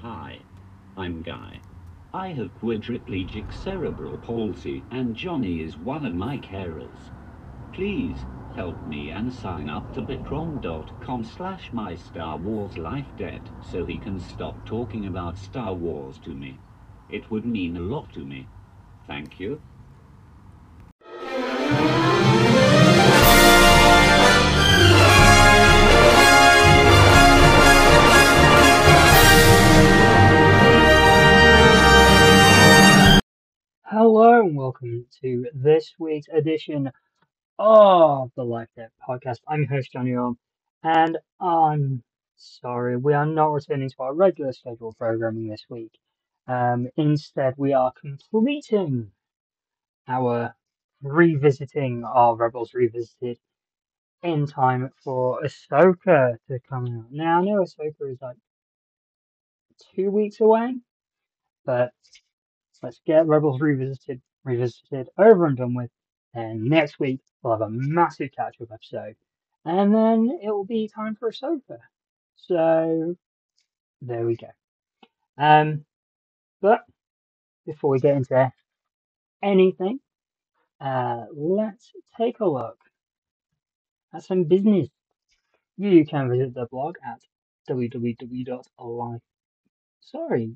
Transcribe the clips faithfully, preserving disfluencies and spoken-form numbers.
Hi, I'm Guy. I have quadriplegic cerebral palsy and Johnny is one of my carers. Please help me and sign up to bitron.com slash my Star Wars life debt so he can stop talking about Star Wars to me. It would mean a lot to me. Thank you. Hello and welcome to this week's edition of the Life Debt Podcast. I'm your host, Johnny Orm, and I'm sorry, we are not returning to our regular scheduled programming this week. Um, instead, we are completing our revisiting of Rebels Revisited in time for Ahsoka to come out. Now, I know Ahsoka is like two weeks away, but let's get Rebels Revisited revisited over and done with. And next week we'll have a massive catch-up episode, and then it will be time for Ahsoka. So there we go. Um, but before we get into anything, uh, let's take a look at some business. You can visit the blog at www.life. Sorry,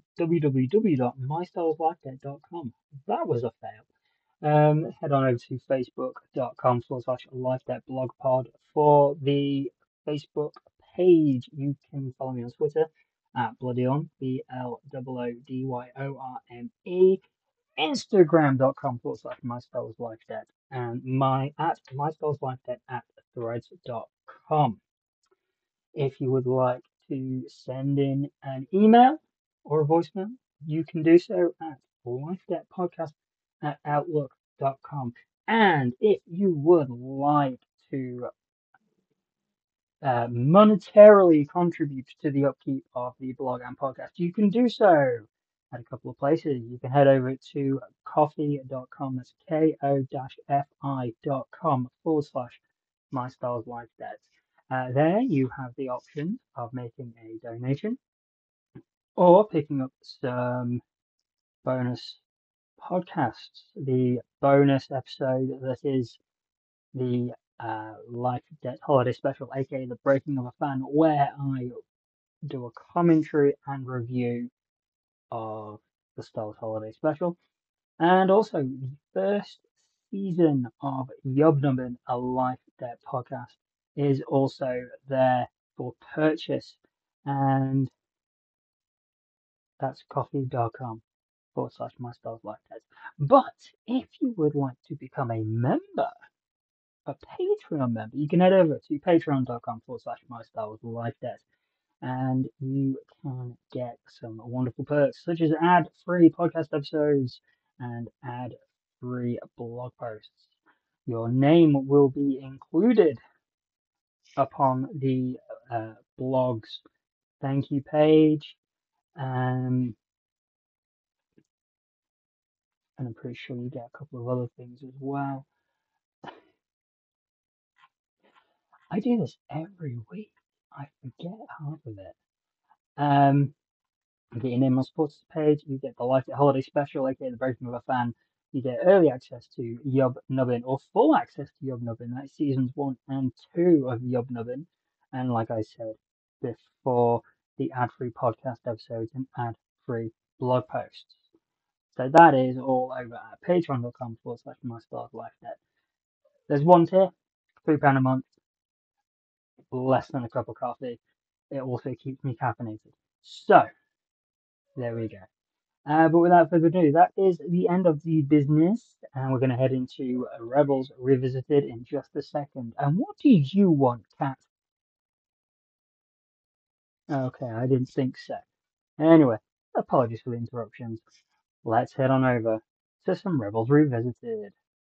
www.mystarwarsLifeDebt.com. That was a fail. Um, head on over to facebook.com forward slash life debt blog pod for the Facebook page. You can follow me on Twitter at Bloodyorm, B L O O D Y O R M E, Instagram.com forward slash my spells life debt, and my at my spells life debt at threads dot com. If you would like to send in an email or a voicemail, you can do so at lifedebtpodcast at outlook dot com. And if you would like to uh, monetarily contribute to the upkeep of the blog and podcast, you can do so at a couple of places. You can head over to ko-fi.com, that's ko-fi.com forward slash my stars life debt. Uh, there you have the option of making a donation or picking up some bonus podcasts. The bonus episode that is the uh, Life Debt Holiday Special, aka the Breaking of a Fan, where I do a commentary and review of the Star Wars Holiday Special, and also the first season of Yubnubbin, a Life Debt podcast, is also there for purchase, and that's ko-fi.com forward slash my stars life debt. But if you would like to become a member, a Patreon member, you can head over to patreon.com forward slash my stars life debt, and you can get some wonderful perks such as ad-free podcast episodes and ad-free blog posts. Your name will be included upon the uh, blog's thank you page, um, and I'm pretty sure you get a couple of other things as well. I do this every week. I forget half of it. Um, you get your name on supporters page. You get the Life Debt Holiday Special, aka the Breaking of a Fan. You get early access to Yubnubbin, or full access to Yubnubbin. That's seasons one and two of Yubnubbin. And like I said before, the ad-free podcast episodes and ad-free blog posts. So that is all over at patreon.com forward slash my stars life debt. There's one tier, three pounds a month, less than a cup of coffee. It also keeps me caffeinated. So, there we go. Uh, but without further ado, that is the end of the business, and we're going to head into Rebels Revisited in just a second. And what do you want, Cat? Okay, I didn't think so. Anyway, apologies for the interruptions. Let's head on over to some Rebels Revisited.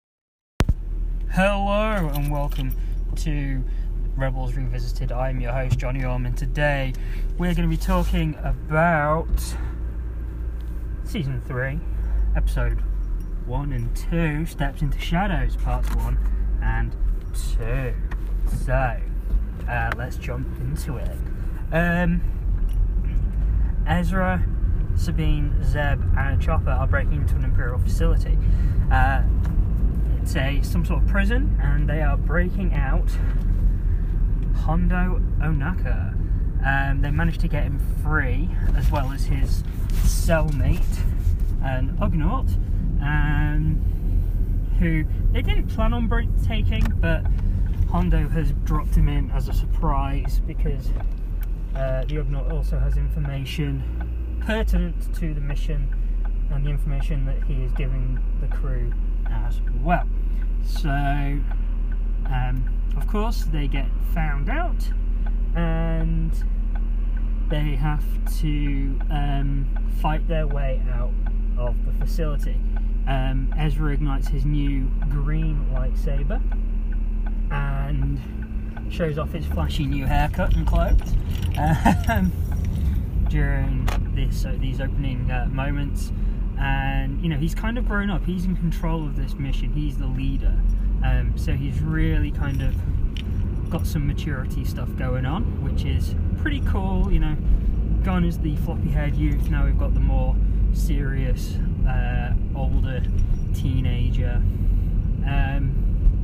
Hello, and welcome to Rebels Revisited. I'm your host, Johnny Orm, and today we're going to be talking about Season three, Episode one and two, Steps into Shadows, Parts one and two. So, uh, let's jump into it. Um, Ezra, Sabine, Zeb, and Chopper are breaking into an Imperial facility. Uh, it's a some sort of prison, and they are breaking out Hondo Ohnaka. Um, they managed to get him free, as well as his cellmate, an Ugnaught, um, who they didn't plan on taking, but Hondo has dropped him in as a surprise because uh, the Ugnaught also has information pertinent to the mission and the information that he is giving the crew as well. So, um, of course, they get found out and they have to um, fight their way out of the facility. Um, Ezra ignites his new green lightsaber and shows off his flashy new haircut and clothes um, during this uh, these opening uh, moments. And you know, he's kind of grown up. He's in control of this mission. He's the leader, um, so he's really kind of got some maturity stuff going on, which is pretty cool. You know, gone as the floppy-haired youth. Now we've got the more serious, uh, older teenager. Um,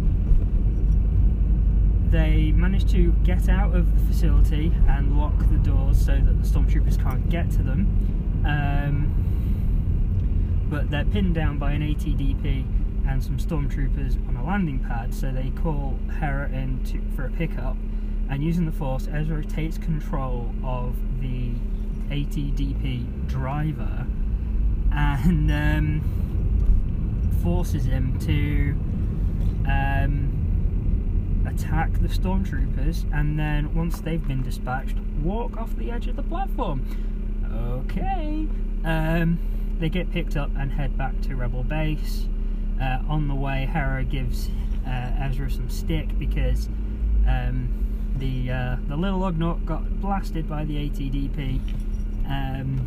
they managed to get out of the facility and lock the doors so that the stormtroopers can't get to them. Um, but they're pinned down by an A T D P and some stormtroopers on a landing pad, so they call Hera in to, for a pickup, and using the Force, Ezra takes control of the A T D P driver and um, forces him to um, attack the stormtroopers, and then once they've been dispatched, walk off the edge of the platform. Okay. Um, they get picked up and head back to Rebel base. Uh, on the way, Hera gives uh, Ezra some stick because um, the uh, the little Ugnaught got blasted by the A T D P um,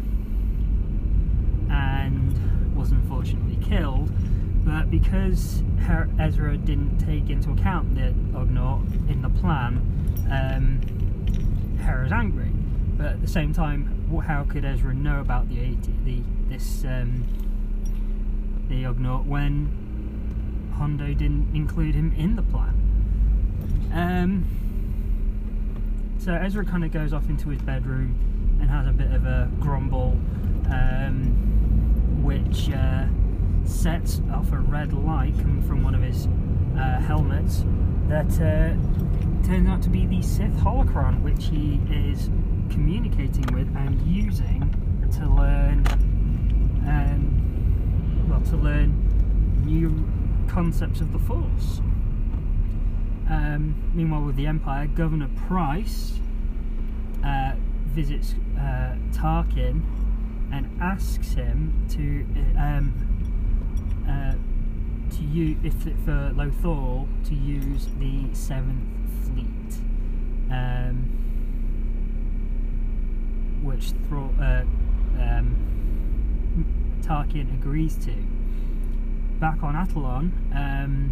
and was unfortunately killed. But because Her Ezra didn't take into account the Ugnaught in the plan, um, Hera's angry. But at the same time, how could Ezra know about the A T the this um, the Ugnaught when Hondo didn't include him in the plan? Um, so Ezra kind of goes off into his bedroom and has a bit of a grumble, um, which uh, sets off a red light coming from one of his uh, helmets that uh, turns out to be the Sith holocron, which he is communicating with and using to learn, um, well, to learn new concepts of the Force. Um, meanwhile, with the Empire, Governor Price uh, visits uh, Tarkin and asks him to um, uh, to use if for Lothal to use the Seventh Fleet, um, which Thro uh, um, Tarkin agrees to. Back on Atollon, um,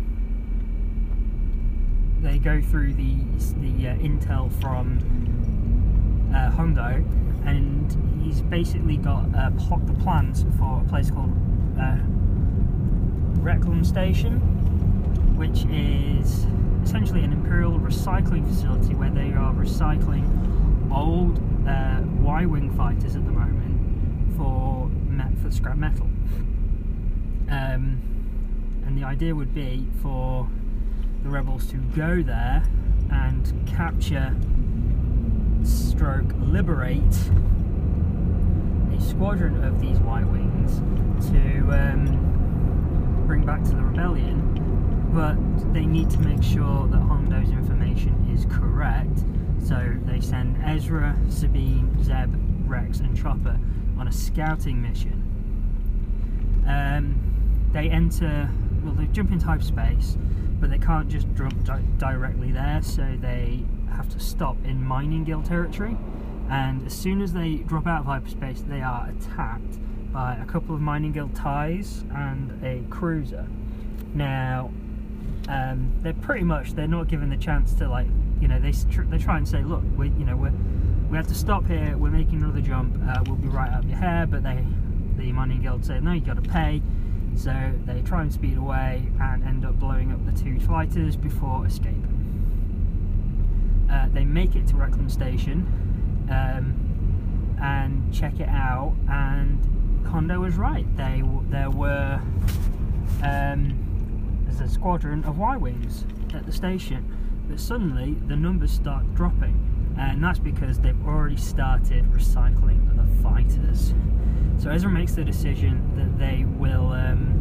they go through the the uh, intel from uh, Hondo, and he's basically got uh, plot the plans for a place called uh, Recklam Station, which is essentially an Imperial recycling facility where they are recycling old uh, Y-wing fighters at the moment for met for scrap metal. Um, and the idea would be for the rebels to go there and capture, stroke, liberate a squadron of these Y-wings to um, bring back to the rebellion, but they need to make sure that Hondo's information is correct, so they send Ezra, Sabine, Zeb, Rex and Chopper on a scouting mission. Um, they enter, well, they jump into hyperspace, but they can't just jump di directly there, so they have to stop in Mining Guild territory, and as soon as they drop out of hyperspace, they are attacked by a couple of Mining Guild TIEs and a cruiser. Now, um, they're pretty much, they're not given the chance to, like, you know, they tr they try and say, look, we, you know, we're we have to stop here, we're making another jump, uh, we'll be right out of your hair, but they, the mining guild say, no, you got to pay. So they try and speed away and end up blowing up the two fighters before escaping. Uh, they make it to Reclam Station um, and check it out, and Hondo was right. They there were um, there's a squadron of Y-wings at the station, but suddenly the numbers start dropping, and that's because they've already started recycling the fighters. So Ezra makes the decision that they will um,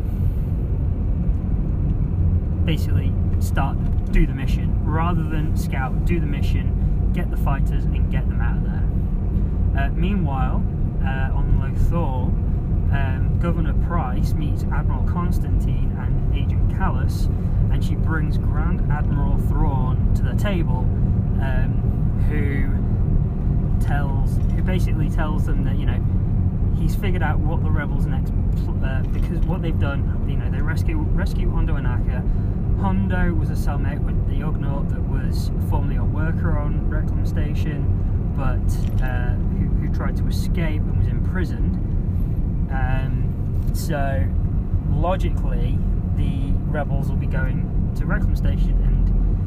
basically start do the mission rather than scout. Do the mission, get the fighters, and get them out of there. Uh, meanwhile, uh, on Lothal, um, Governor Price meets Admiral Constantine and Agent Callus, and she brings Grand Admiral Thrawn to the table, um, who tells, who basically tells them that, you know, he's figured out what the rebels next, uh, because what they've done, you know, they rescue rescue Hondo and Aka. Hondo was a cellmate with the Ugnaught that was formerly a worker on Reclam Station, but uh, who, who tried to escape and was imprisoned. Um, so logically, the rebels will be going to Reclam Station, and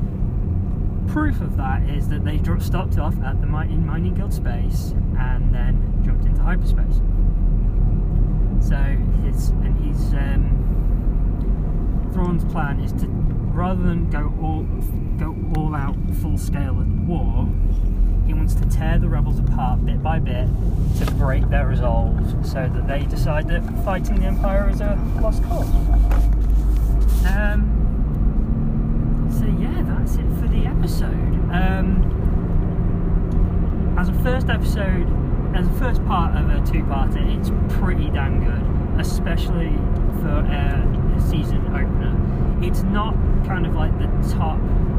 proof of that is that they stopped off at the in Mining Guild space and then jumped into hyperspace. So his and his um, Thrawn's plan is to, rather than go all go all out full scale at war, he wants to tear the rebels apart bit by bit to break their resolve, so that they decide that fighting the Empire is a lost cause. Um, so yeah, that's it for the episode. Um, as a first episode, as a first part of a two-parter, it's pretty damn good, especially for a season opener. It's not kind of like the top,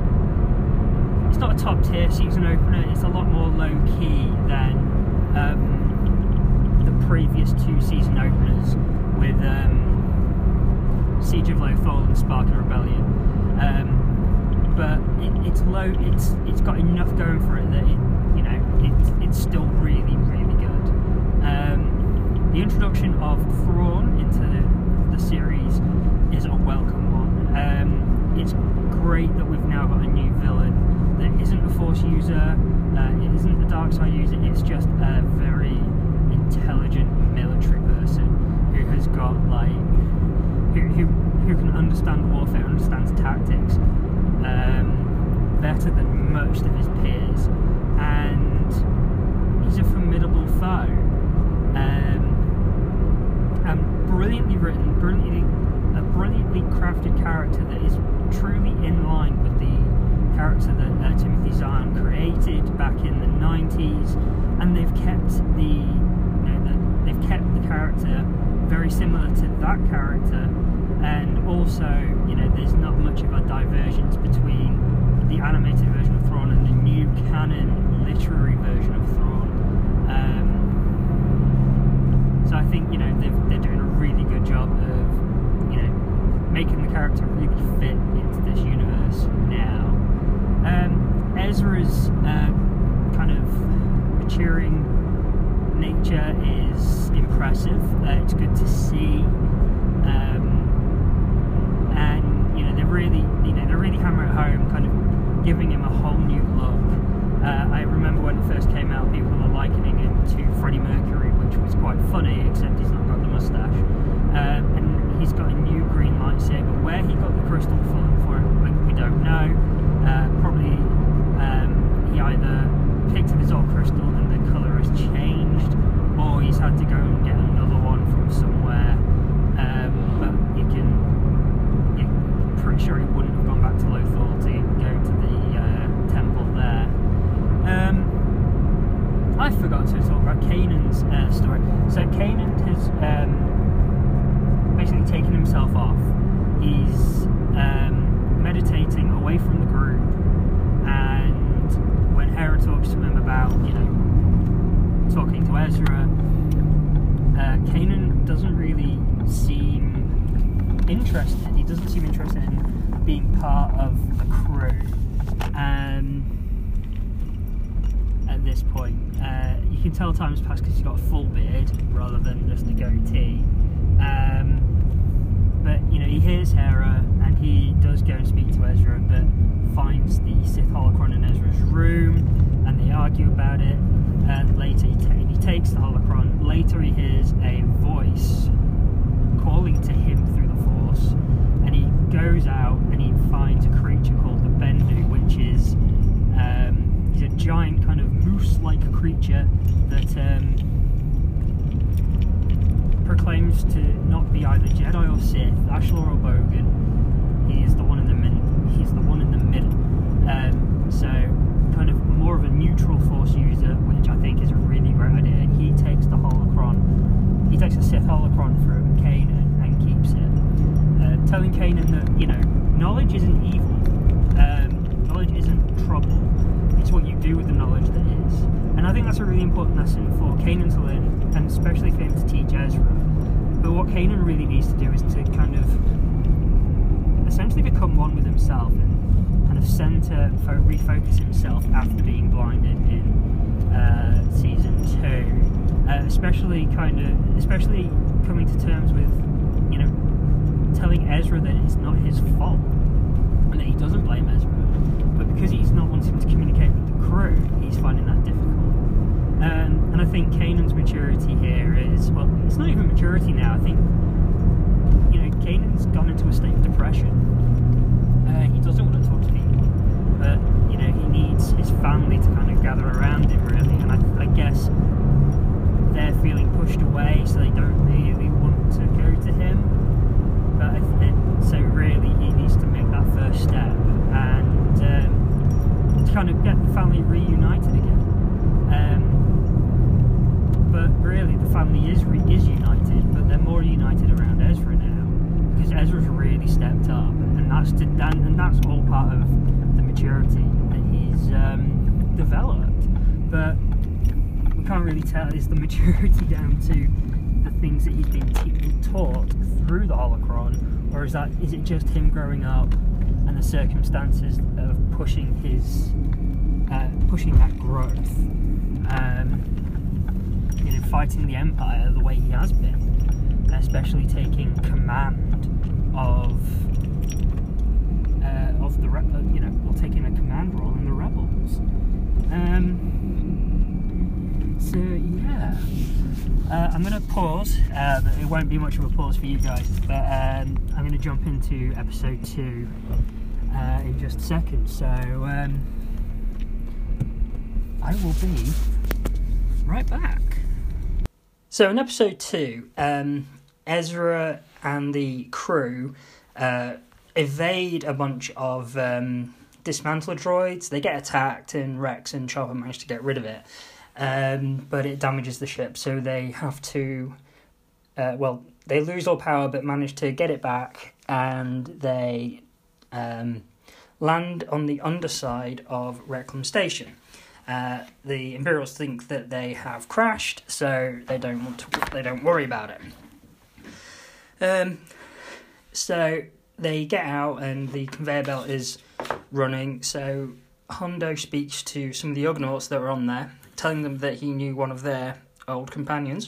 it's not a top tier season opener, it's a lot more low key than um, the previous two season openers with um, Siege of Lothal and Spark and Rebellion. Um, but it, it's low, it's it's got enough going for it that it, you know, it's it's still really, really good. Um, the introduction of Thrawn into the, the series is a welcome one. Um, it's great that we've now got a new villain that isn't a Force user, uh, it isn't the dark side user, it's just a very intelligent military person who has got like, who, who, who can understand warfare, understands tactics um, better than most of his peers, and he's a formidable foe. Um, and brilliantly written, brilliantly a brilliantly crafted character that is truly in line with the character that uh, Timothy Zahn created back in the nineties, and they've kept the, you know, the they've kept the character very similar to that character, and also, you know, there's not much of a divergence between the animated version of Thrawn and the new canon literary version of Thrawn. Um, so I think, you know, they've, they're doing a really good job of, you know, making the character really fit into this universe now. Um, Ezra's uh, kind of maturing nature is impressive. Uh, it's good to see, um, and you know they're really, you know, they're really hammer it home, kind of giving him a whole new look. Uh, I remember when it first came out, people were likening him to Freddie Mercury, which was quite funny, except he's not got the mustache. Um, and he's got a new green lightsaber. Where he got the crystal for, for it, we, we don't know. Uh, probably um, he either picked up his old crystal and the colour has changed, or he's had to go and get another one from somewhere. Um, but you can, you're pretty sure he wouldn't have gone back to Lothal to go to the uh, temple there. Um, I forgot to talk about Kanan's uh, story. So Kanan has um, basically taken himself off. He's um, meditating away from the group, and when Hera talks to him about, you know, talking to Ezra, uh, Kanan doesn't really seem interested. He doesn't seem interested in being part of the crew. Um, at this point. Uh, you can tell time's passed because he's got a full beard rather than just a goatee. Um, but, you know, he hears Hera and he does go and speak to Ezra, but finds the Sith holocron in Ezra's room and they argue about it. And later he, ta- he takes the holocron. Later he hears a voice calling to him through the Force, and he goes out and he finds a creature called the Bendu, which is um, he's a giant kind of moose-like creature that um, proclaims to not be either Jedi or Sith, Ashlar or Bogan. He is the one in the middle. He's the one in the middle. Um, so kind of more of a neutral Force user, which I think is a really great idea. And he takes the holocron. He takes the Sith holocron from Kanan and keeps it, uh, telling Kanan that, you know, knowledge isn't evil. Um, knowledge isn't trouble. It's what you do with the knowledge that is. And I think that's a really important lesson for Kanan to learn, and especially for him to teach Ezra. But what Kanan really needs to do is to kind of essentially become one with himself and kind of centre and fo- refocus himself after being blinded in uh, season two. Uh, especially kind of, especially coming to terms with, you know, telling Ezra that it's not his fault and that he doesn't blame Ezra, but because he's not wanting to communicate with the crew, he's finding that difficult. Um, and I think Kanan's maturity here is, well, it's not even maturity now. I think, you know, Kanan's gone into a state of depression. Uh, he doesn't want to talk to people, but, you know, he needs his family to kind of gather around him, really. And I, I guess they're feeling pushed away, so they don't really want to go to him. But I th- so really, he needs to make that first step and um, to kind of get the family reunited again. Um, but really, the family is re- is united, but they're more united around Ezra now because Ezra's really stepped up, and that's to, and, and that's all part of the maturity that he's um, developed. But can't really tell, is the maturity down to the things that he's been te- taught through the holocron, or is that is it just him growing up and the circumstances of pushing his uh, pushing that growth, um, you know, fighting the Empire the way he has been, especially taking command of uh, of the re- you know, or taking a command role in the rebels. Um, So yeah, uh, I'm going to pause. Uh, but it won't be much of a pause for you guys, but um, I'm going to jump into episode two uh, in just a second. So um, I will be right back. So in episode two, um, Ezra and the crew uh, evade a bunch of um, dismantler droids. They get attacked, and Rex and Chopper manage to get rid of it. Um, but it damages the ship, so they have to, uh, well, they lose all power but manage to get it back, and they um, land on the underside of Reclam Station. Uh, the Imperials think that they have crashed, so they don't want to, they don't worry about it. Um, so they get out, and the conveyor belt is running, so Hondo speaks to some of the Ugnaughts that were on there, telling them that he knew one of their old companions,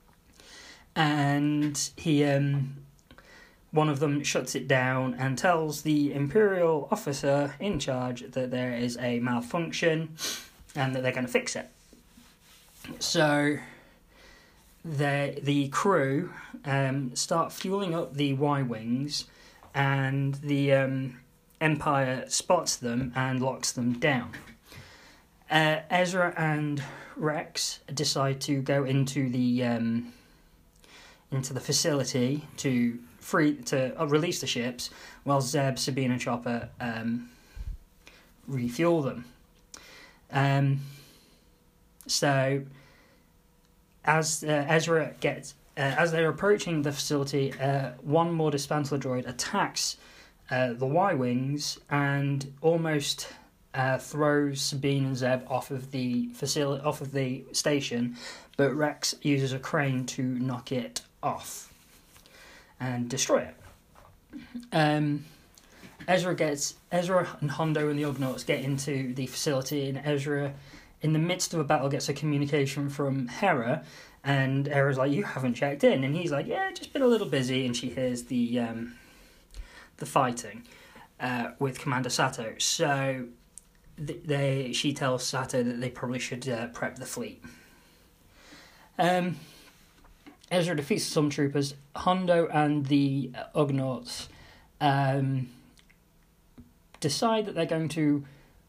and he, um, one of them shuts it down and tells the Imperial officer in charge that there is a malfunction and that they're going to fix it. So the the crew um, start fueling up the Y-Wings, and the um, Empire spots them and locks them down. Uh, Ezra and Rex decide to go into the um, into the facility to free to uh, release the ships, while Zeb, Sabine, and Chopper um, refuel them. Um, so, as uh, Ezra gets uh, as they're approaching the facility, uh, one more dismantler droid attacks uh, the Y-Wings and almost Uh, throws Sabine and Zeb off of the facility, off of the station, but Rex uses a crane to knock it off and destroy it. Um, Ezra gets Ezra and Hondo and the Ugnaughts get into the facility, and Ezra in the midst of a battle, gets a communication from Hera, and Hera's like, "You haven't checked in," and he's like, "Yeah, just been a little busy," and she hears the um, the fighting uh, with Commander Sato. So they she tells Sato that they probably should uh, prep the fleet. Um, Ezra defeats the Stormtroopers. Hondo and the Ugnaughts um, decide that they're going to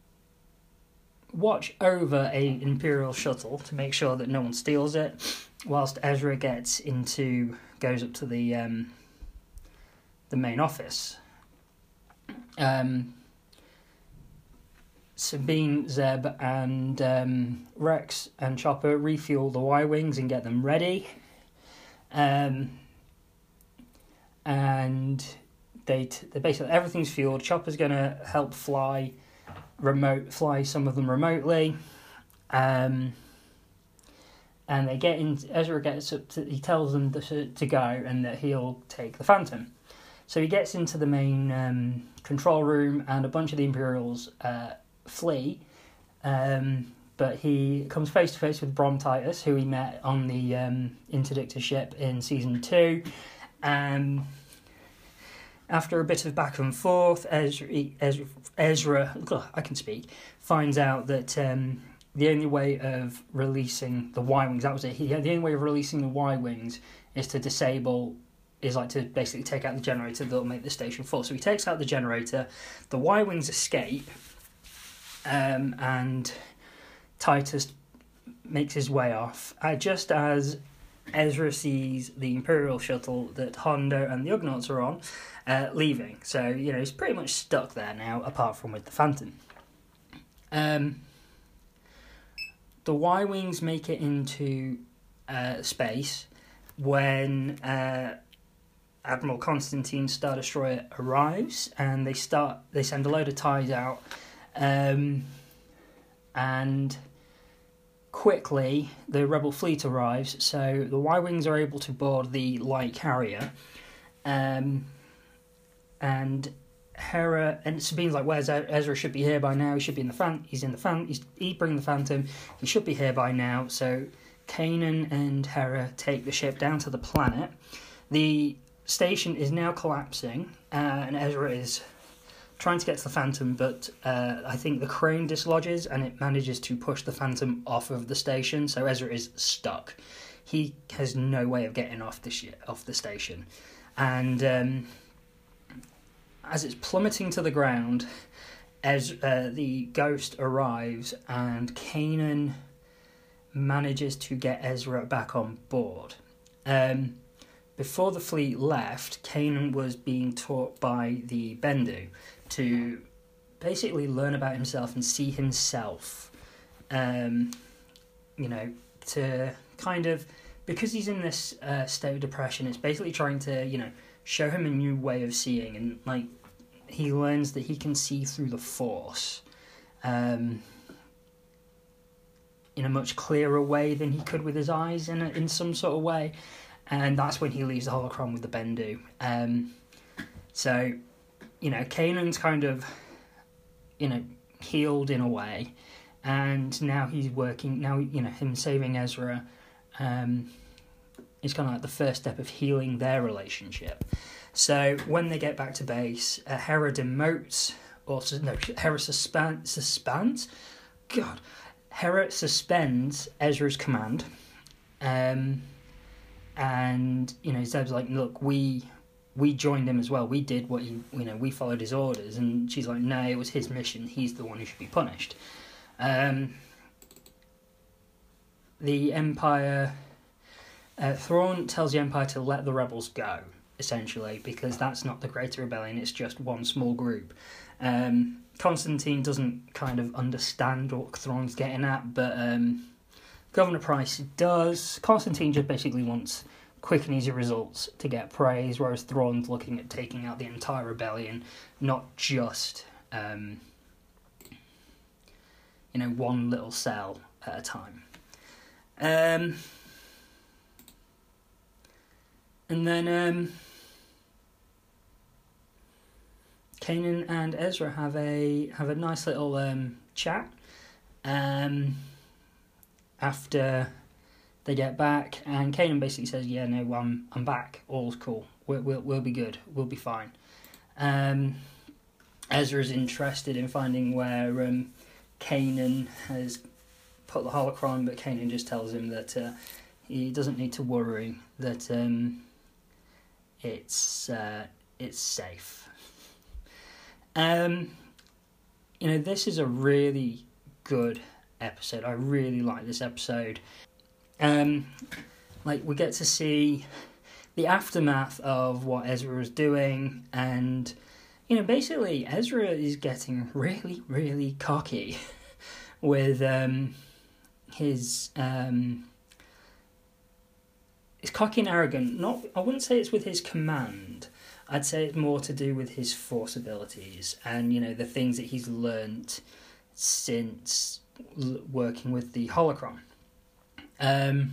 watch over a Imperial shuttle to make sure that no one steals it, whilst Ezra gets into goes up to the um, the main office. Um, Sabine, Zeb, and um, Rex and Chopper refuel the Y-wings and get them ready. Um, and they t- they basically everything's fueled. Chopper's gonna help fly. remote fly some of them remotely, um, and they get in. Ezra gets up to, he tells them to, to go and that he'll take the Phantom. So he gets into the main um, control room, and a bunch of the Imperials uh, flee, um, but he comes face to face with Brom Titus, who he met on the um, Interdictor ship in season two. Um, After a bit of back and forth, Ezra, Ezra, Ezra ugh, I can speak, finds out that um, the only way of releasing the Y-wings, that was it, he, the only way of releasing the Y-wings is to disable, is like to basically take out the generator that'll make the station full. So he takes out the generator, the Y-wings escape, um, and Titus makes his way off, uh, just as Ezra sees the Imperial shuttle that Hondo and the Ugnaughts are on, Uh, leaving. So, you know, he's pretty much stuck there now, apart from with the Phantom. Um, the Y-wings make it into uh, space when uh, Admiral Constantine's Star Destroyer arrives, and they start. They send a load of TIEs out, um, and quickly the Rebel fleet arrives. So the Y-wings are able to board the light carrier. Um, And Hera and Sabine's like, "Where's Ezra? Should be here by now. He should be in the fan. He's in the fan. He's he bring the Phantom. He should be here by now." So Kanan and Hera take the ship down to the planet. The station is now collapsing, uh, and Ezra is trying to get to the Phantom, but uh, I think the crane dislodges and it manages to push the Phantom off of the station. So Ezra is stuck. He has no way of getting off the sh- off the station, and. Um, As it's plummeting to the ground, as uh, the Ghost arrives, and Kanan manages to get Ezra back on board. Um, before the fleet left, Kanan was being taught by the Bendu to basically learn about himself and see himself. Um, you know, to kind of, because he's in this uh, state of depression, it's basically trying to, you know, show him a new way of seeing, and like he learns that he can see through the Force um, in a much clearer way than he could with his eyes in a, in some sort of way, and that's when he leaves the holocron with the Bendu. Um, so, you know, Kanan's kind of, you know, healed in a way, and now he's working. Now, you know, him saving Ezra um, is kind of like the first step of healing their relationship. So when they get back to base, uh, Hera demotes, or no, Hera suspend, suspends, God, Hera suspends Ezra's command, um, and you know, Zeb's like, look, we we joined him as well. We did what he, you know, we followed his orders, and she's like, no, it was his mission. He's the one who should be punished. Um, the Empire, uh, Thrawn tells the Empire to let the rebels go, essentially, because that's not the Greater Rebellion, it's just one small group. Um, Constantine doesn't kind of understand what Thrawn's getting at, but um, Governor Price does. Constantine just basically wants quick and easy results to get praise, whereas Thrawn's looking at taking out the entire rebellion, not just, um, you know, one little cell at a time. Um, and then um, Kanan and Ezra have a have a nice little um, chat. Um, after they get back, and Kanan basically says, "Yeah, no, I'm I'm back. All's cool. We'll we'll, we'll be good. We'll be fine." Um, Ezra's interested in finding where um, Kanan has put the holocron, but Kanan just tells him that uh, he doesn't need to worry, that um, it's uh, it's safe. Um, you know, this is a really good episode. I really like this episode. Um, like, we get to see the aftermath of what Ezra was doing, and, you know, basically Ezra is getting really, really cocky with um, his um, it's cocky and arrogant. Not, I wouldn't say it's with his command. I'd say it's more to do with his force abilities and, you know, the things that he's learnt since l- working with the holocron. Um,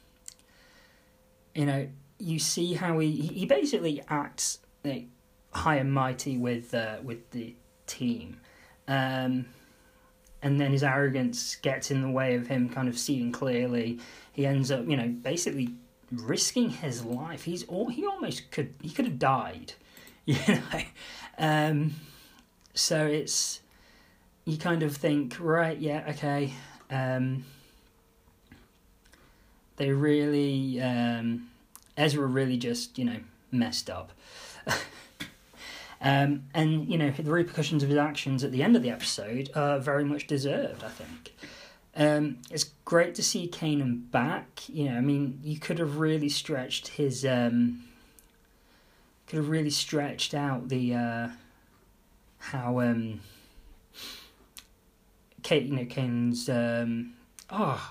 you know, you see how he he basically acts like high and mighty with uh, with the team, um, and then his arrogance gets in the way of him kind of seeing clearly. He ends up, you know, basically risking his life. He's all he almost could he could have died, you know. Um, so it's you kind of think, right, yeah, okay. Um, they really um, Ezra really just, you know, messed up. um, and you know, the repercussions of his actions at the end of the episode are very much deserved, I think. Um, it's great to see Kanan back. You know, I mean, you could have really stretched his, um, could have really stretched out the, uh, how, um, Kate, you know, Kanan's, um, oh,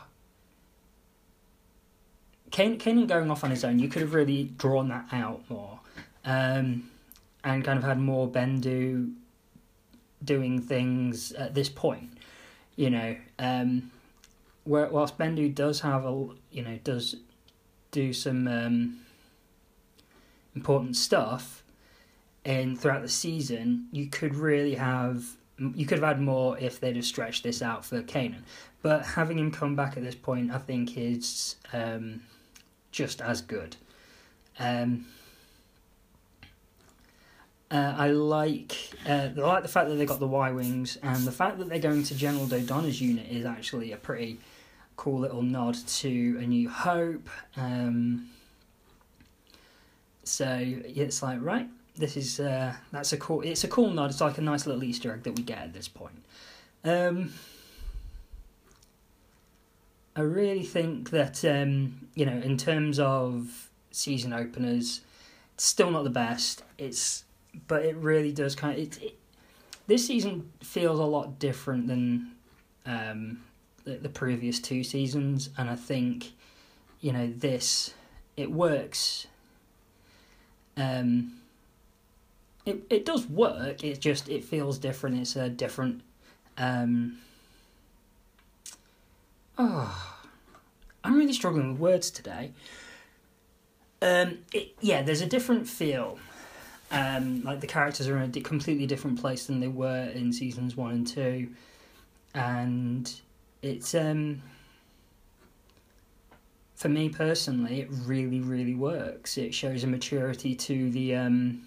Kanan, Kanan going off on his own, you could have really drawn that out more, um, and kind of had more Bendu doing things at this point. You know, um, where, whilst Bendu does have a, you know, does do some um, important stuff in throughout the season, you could really have, you could have had more if they'd have stretched this out for Kanan. But having him come back at this point, I think is um, just as good. Um, Uh, I like uh, I like the fact that they got the Y-Wings, and the fact that they're going to General Dodonna's unit is actually a pretty cool little nod to A New Hope. Um, so it's like, right, this is uh, that's a cool. It's a cool nod. It's like a nice little Easter egg that we get at this point. Um, I really think that um, you know, in terms of season openers, it's still not the best. It's But it really does kind of... It, it, this season feels a lot different than um, the, the previous two seasons. And I think, you know, this... It works. Um, it it does work. It's just... It feels different. It's a different... Um, oh, I'm really struggling with words today. Um, it, yeah, there's a different feel. Um, like the characters are in a di- completely different place than they were in seasons one and two, and it's um, for me personally, it really, really works. It shows a maturity to the um,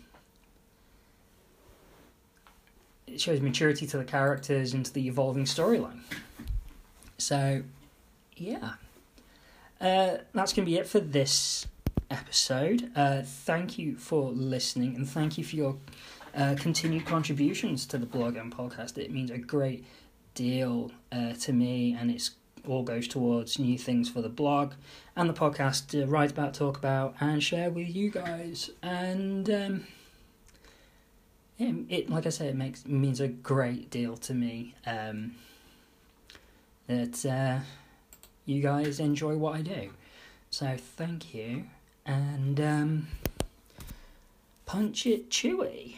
it shows maturity to the characters and to the evolving storyline. So, yeah, uh, that's gonna be it for this episode. Uh, thank you for listening, and thank you for your uh, continued contributions to the blog and podcast. It means a great deal uh, to me, and it's all goes towards new things for the blog and the podcast to write about, talk about, and share with you guys. And um, it, it, like I said, it makes it means a great deal to me um, that uh, you guys enjoy what I do. So thank you. And, um, punch it Chewy.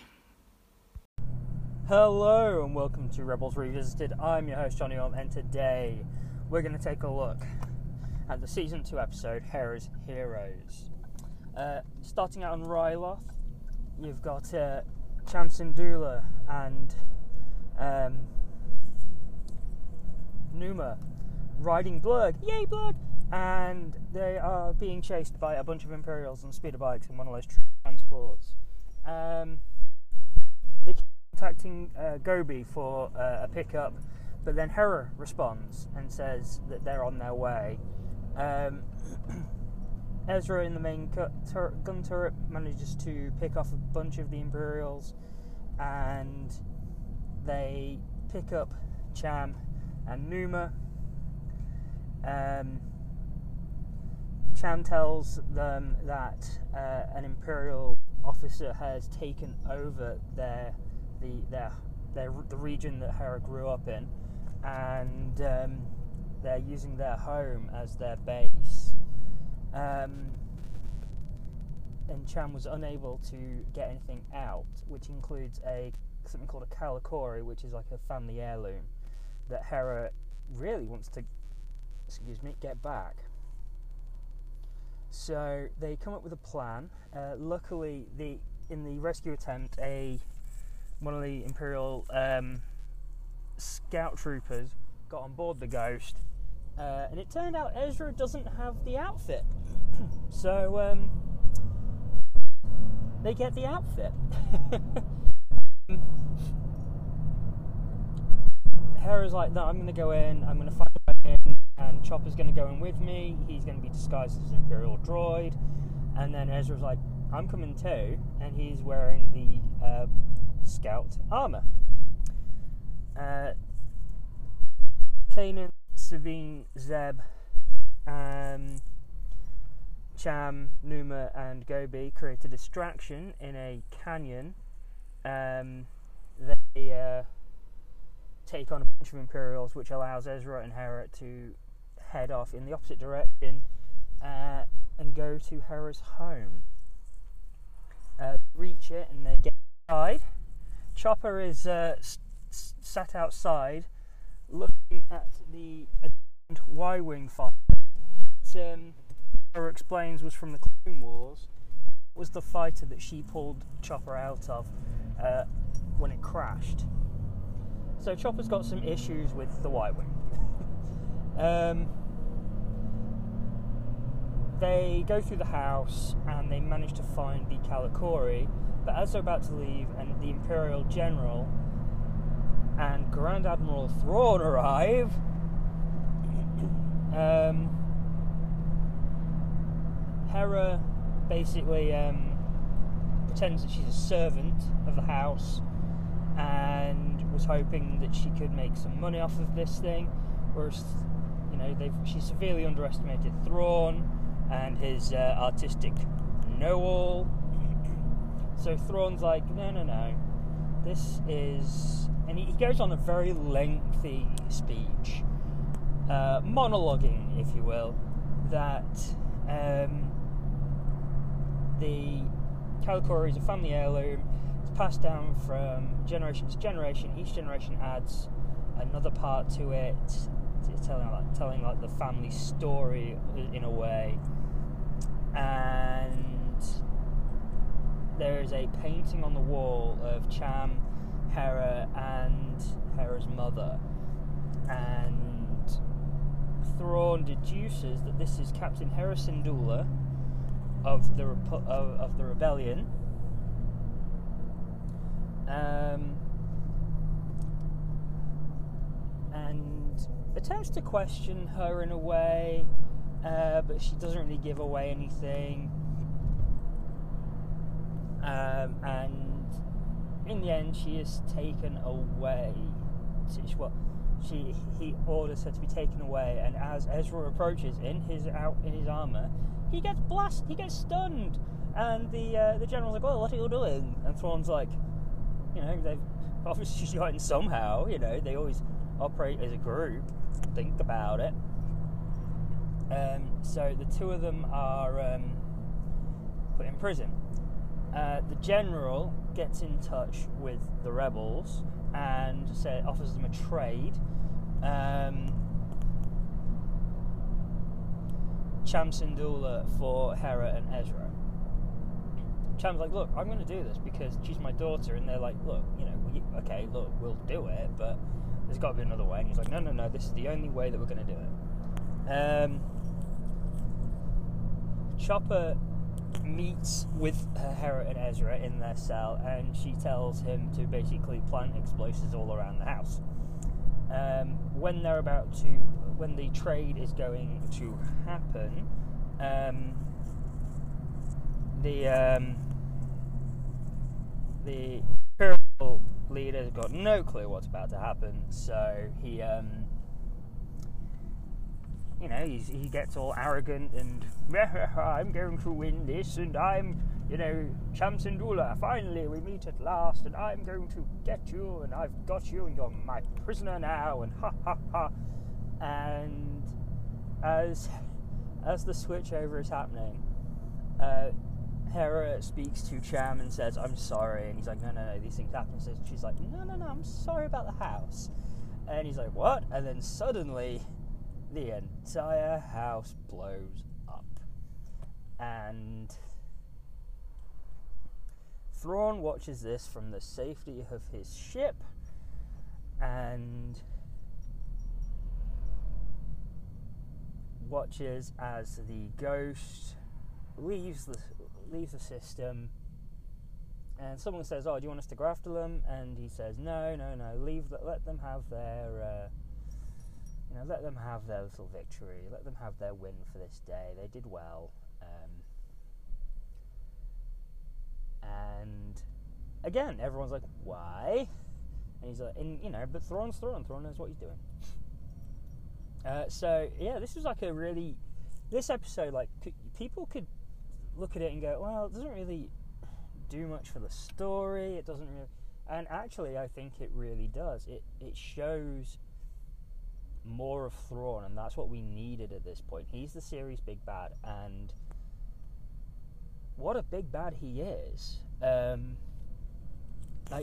Hello and welcome to Rebels Revisited. I'm your host, Johnny Orm, and today we're going to take a look at the Season two episode, Hera's Heroes. Uh, starting out on Ryloth, you've got uh, Cham Syndulla and um, Numa riding Blurg, yay Blurg, and they are being chased by a bunch of Imperials on speeder bikes in one of those transports. Um, they keep contacting uh, Gobi for uh, a pickup, but then Hera responds and says that they're on their way. Um, Ezra in the main tur- gun turret manages to pick off a bunch of the Imperials, and they pick up Cham and Numa. Um, Cham tells them that uh, an Imperial officer has taken over their the their, their the region that Hera grew up in, and um, they're using their home as their base. Um, and Cham was unable to get anything out, which includes a something called a Kalikori, which is like a family heirloom that Hera really wants to, excuse me, get back. So they come up with a plan. Uh, luckily, the in the rescue attempt, a one of the Imperial um, scout troopers got on board the Ghost, uh, and it turned out Ezra doesn't have the outfit. So um, they get the outfit. Hera's like, no, I'm going to go in, I'm going to find a way in, and Chopper's going to go in with me. He's going to be disguised as an Imperial droid. And then Ezra's like, I'm coming too, and he's wearing the uh, scout armour. Uh, Kanan, Sabine, Zeb, um, Cham, Numa, and Gobi create a distraction in a canyon. Um, they uh, take on a bunch of Imperials, which allows Ezra and Hera to head off in the opposite direction uh, and go to Hera's home. Uh, reach it and they get inside. Chopper is uh, s- sat outside looking at the Y-Wing fighter. Um, Hera explains was from the Clone Wars. It was the fighter that she pulled Chopper out of uh, when it crashed. So Chopper's got some issues with the Y-Wing. um, they go through the house and they manage to find the Kalikori, but as they're about to leave and the Imperial General and Grand Admiral Thrawn arrive, um, Hera basically um, pretends that she's a servant of the house and was hoping that she could make some money off of this thing, whereas, you know, they've she severely underestimated Thrawn and his uh, artistic know-all. So Thrawn's like, no, no, no, this is... And he, he goes on a very lengthy speech, uh, monologuing, if you will, that um, the Kalikori is a family heirloom. It's passed down from generation to generation. Each generation adds another part to it, it's telling like, telling like the family story in a way. And there is a painting on the wall of Cham, Hera, and Hera's mother. And Thrawn deduces that this is Captain Hera Syndulla of the Repu- of, of the rebellion. Um, and attempts to question her in a way, uh, but she doesn't really give away anything. Um, and in the end, she is taken away. She, well, she he orders her to be taken away, and as Ezra approaches in his out in his armor, he gets blasted. He gets stunned, and the uh, the general's like, "Well, what are you doing?" And Thrawn's like, "You know, they've obviously joined somehow. You know, they always operate as a group. Think about it." Um, so the two of them are um, put in prison. Uh, the general gets in touch with the rebels and say, offers them a trade. Um, Cham Syndulla for Hera and Ezra. Cham's like, look, I'm going to do this because she's my daughter, and they're like, look, you know, we, okay, look, we'll do it, but there's got to be another way. And he's like, no, no, no, this is the only way that we're going to do it. Um, Chopper meets with Hera and Ezra in their cell, and she tells him to basically plant explosives all around the house. Um, when they're about to, when the trade is going to happen, um, the um, the Imperial leader's got no clue what's about to happen, so he, um, you know, he's, he gets all arrogant and I'm going to win this, and I'm, you know, Cham Syndulla, finally we meet at last, and I'm going to get you, and I've got you, and you're my prisoner now, and ha ha ha. And as as the switchover is happening, uh, Hera speaks to Cham and says, I'm sorry, and he's like, no, no, no, these things happen. So she's like, no, no, no, I'm sorry about the house. And he's like, what? And then suddenly, the entire house blows up. And Thrawn watches this from the safety of his ship, and watches as the ghost leaves the leaves the system, and someone says, oh, do you want us to go after them? And he says, no, no, no, leave, let them have their, uh, you know, let them have their little victory, let them have their win for this day, they did well. Um, and again, everyone's like, why? And he's like, and, you know, but Thrawn's Thrawn, Thrawn knows what he's doing. Uh, so, yeah, this was like a really, this episode, like, could, people could look at it and go, well, it doesn't really do much for the story, it doesn't really, and actually I think it really does. It it shows more of Thrawn, and that's what we needed at this point. He's the series' big bad, and what a big bad he is. Um, like,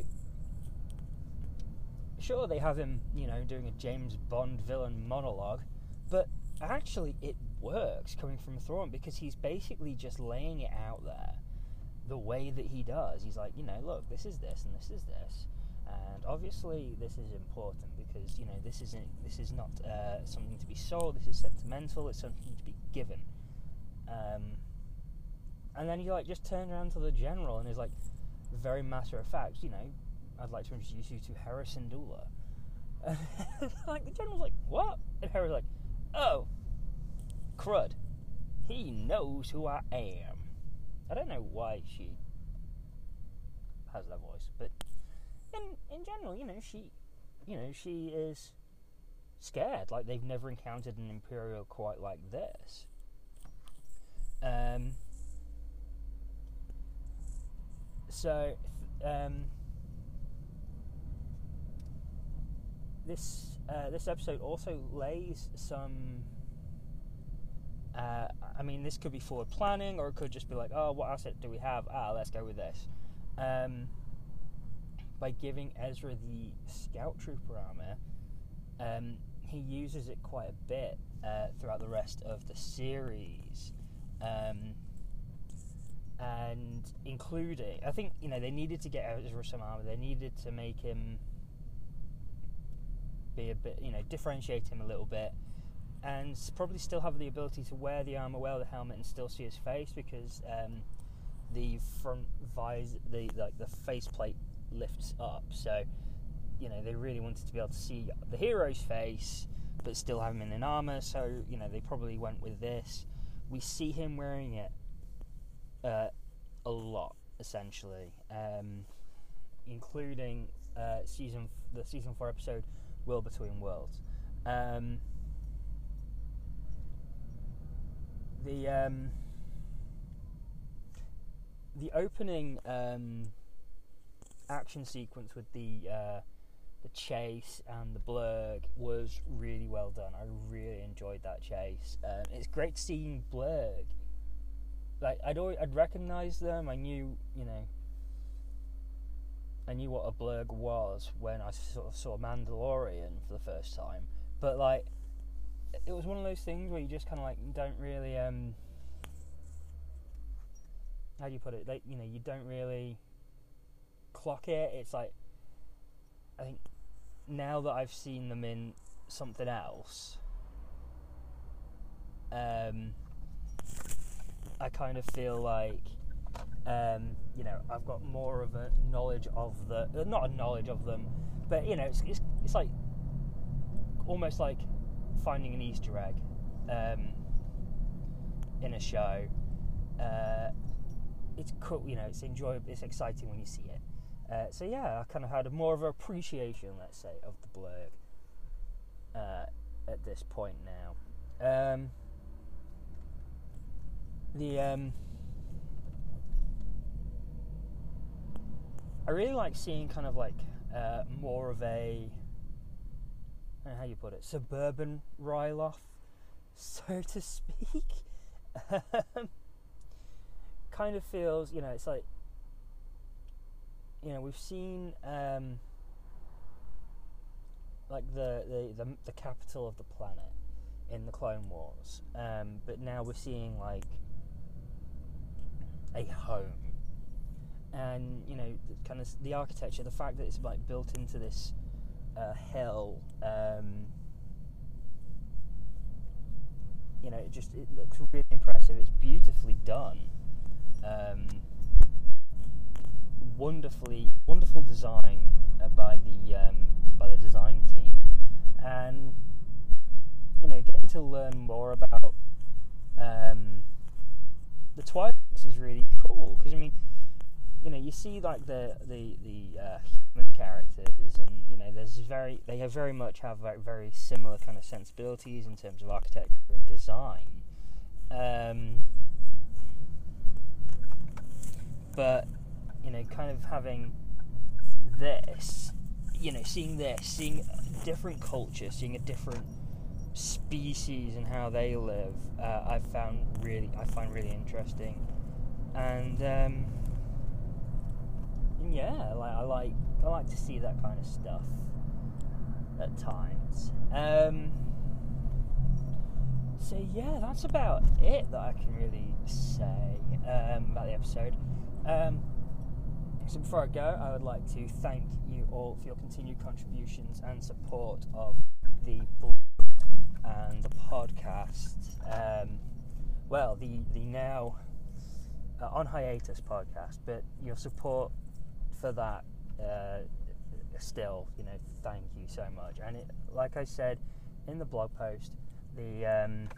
sure, they have him, you know, doing a James Bond villain monologue, but actually it works coming from Thrawn, because he's basically just laying it out there the way that he does. He's like, you know, look, this is this and this is this, and obviously this is important because, you know, this isn't this is not uh, something to be sold, this is sentimental, it's something to be given. Um, and then he like just turns around to the general and is like, very matter of fact, you know, I'd like to introduce you to Hera Syndulla. Like, the general's like, what? And Hera's like, oh, crud, he knows who I am. I don't know why she has that voice, but in in general, you know, she, you know, she is scared. Like, they've never encountered an Imperial quite like this. Um. So, um, this uh, this episode also lays some. Uh, I mean, this could be forward planning, or it could just be like, oh, what asset do we have? Ah, let's go with this. Um, by giving Ezra the Scout Trooper armor, um, he uses it quite a bit uh, throughout the rest of the series. Um, and including, I think, you know, they needed to get Ezra some armor. They needed to make him be a bit, you know, differentiate him a little bit. And probably still have the ability to wear the armor, wear the helmet, and still see his face, because um, the front visor, the like the faceplate lifts up. So, you know, they really wanted to be able to see the hero's face, but still have him in an armor. So, you know, they probably went with this. We see him wearing it uh, a lot, essentially, um, including uh, season the season four episode "World Between Worlds." Um, The um, the opening um, action sequence with the uh, the chase and the blurg was really well done. I really enjoyed that chase. Um, it's great seeing blurg. Like, I'd always, I'd recognise them. I knew, you know, I knew what a blurg was when I sort of saw Mandalorian for the first time. But like, it was one of those things where you just kind of like don't really um how do you put it, like, you know, you don't really clock it. It's like, I think now that I've seen them in something else, Um, I kind of feel like, um, you know, I've got more of a knowledge of the, uh, not a knowledge of them, but you know, it's it's, it's like almost like finding an Easter egg um, in a show. Uh, it's cool, you know, it's enjoyable, it's exciting when you see it. Uh, so yeah, I kind of had a more of an appreciation, let's say, of the blurb uh, at this point now. Um, the um, I really like seeing kind of like uh, more of a, I don't know how you put it, suburban Ryloth, so to speak. um, kind of feels, you know, it's like, you know, we've seen um, like the, the, the, the capital of the planet in the Clone Wars, um, but now we're seeing like a home, and you know, the, kind of the architecture, the fact that it's like built into this uh, hill, um, you know, it just it looks really impressive. It's beautifully done. Um, wonderfully, wonderful design uh, by the um, by the design team, and you know, getting to learn more about um, the Twi'leks is really cool, because I mean, you know, you see like the the the uh, human characters, and you know, there's very they have very much have very, very similar kind of sensibilities in terms of architecture and design. Um, but you know, kind of having this, you know, seeing this, seeing a different culture, seeing a different species and how they live, uh, I found really, I find really interesting, and um, yeah, like I like, I like to see that kind of stuff at times. Um, so yeah, that's about it that I can really say um, about the episode. Um, so before I go, I would like to thank you all for your continued contributions and support of the blog and the podcast. Um, well, the the now uh, on hiatus podcast, but your support for that uh, still, you know, thank you so much. And it, like I said in the blog post, the um,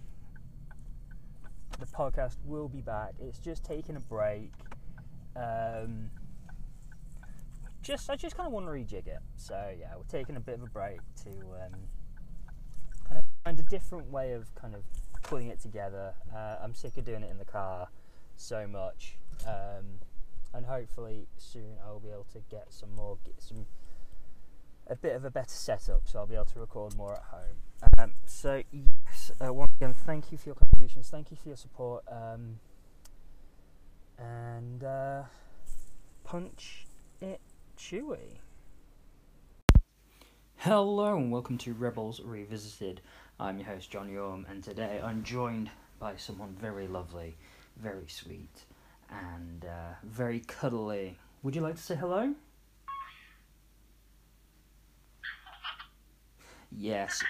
the podcast will be back. It's just taking a break. Um, just I just kind of want to rejig it. So yeah, we're taking a bit of a break to um, kind of find a different way of kind of putting it together. Uh, I'm sick of doing it in the car so much, um, and hopefully soon I'll be able to get some more, get some a bit of a better setup, so I'll be able to record more at home. Um, so yes, uh, once again, thank you for your contributions, thank you for your support, um, and uh, punch it Chewy. Hello and welcome to Rebels Revisited. I'm your host John Yorm, and today I'm joined by someone very lovely, very sweet, and uh, very cuddly. Would you like to say hello? Yes.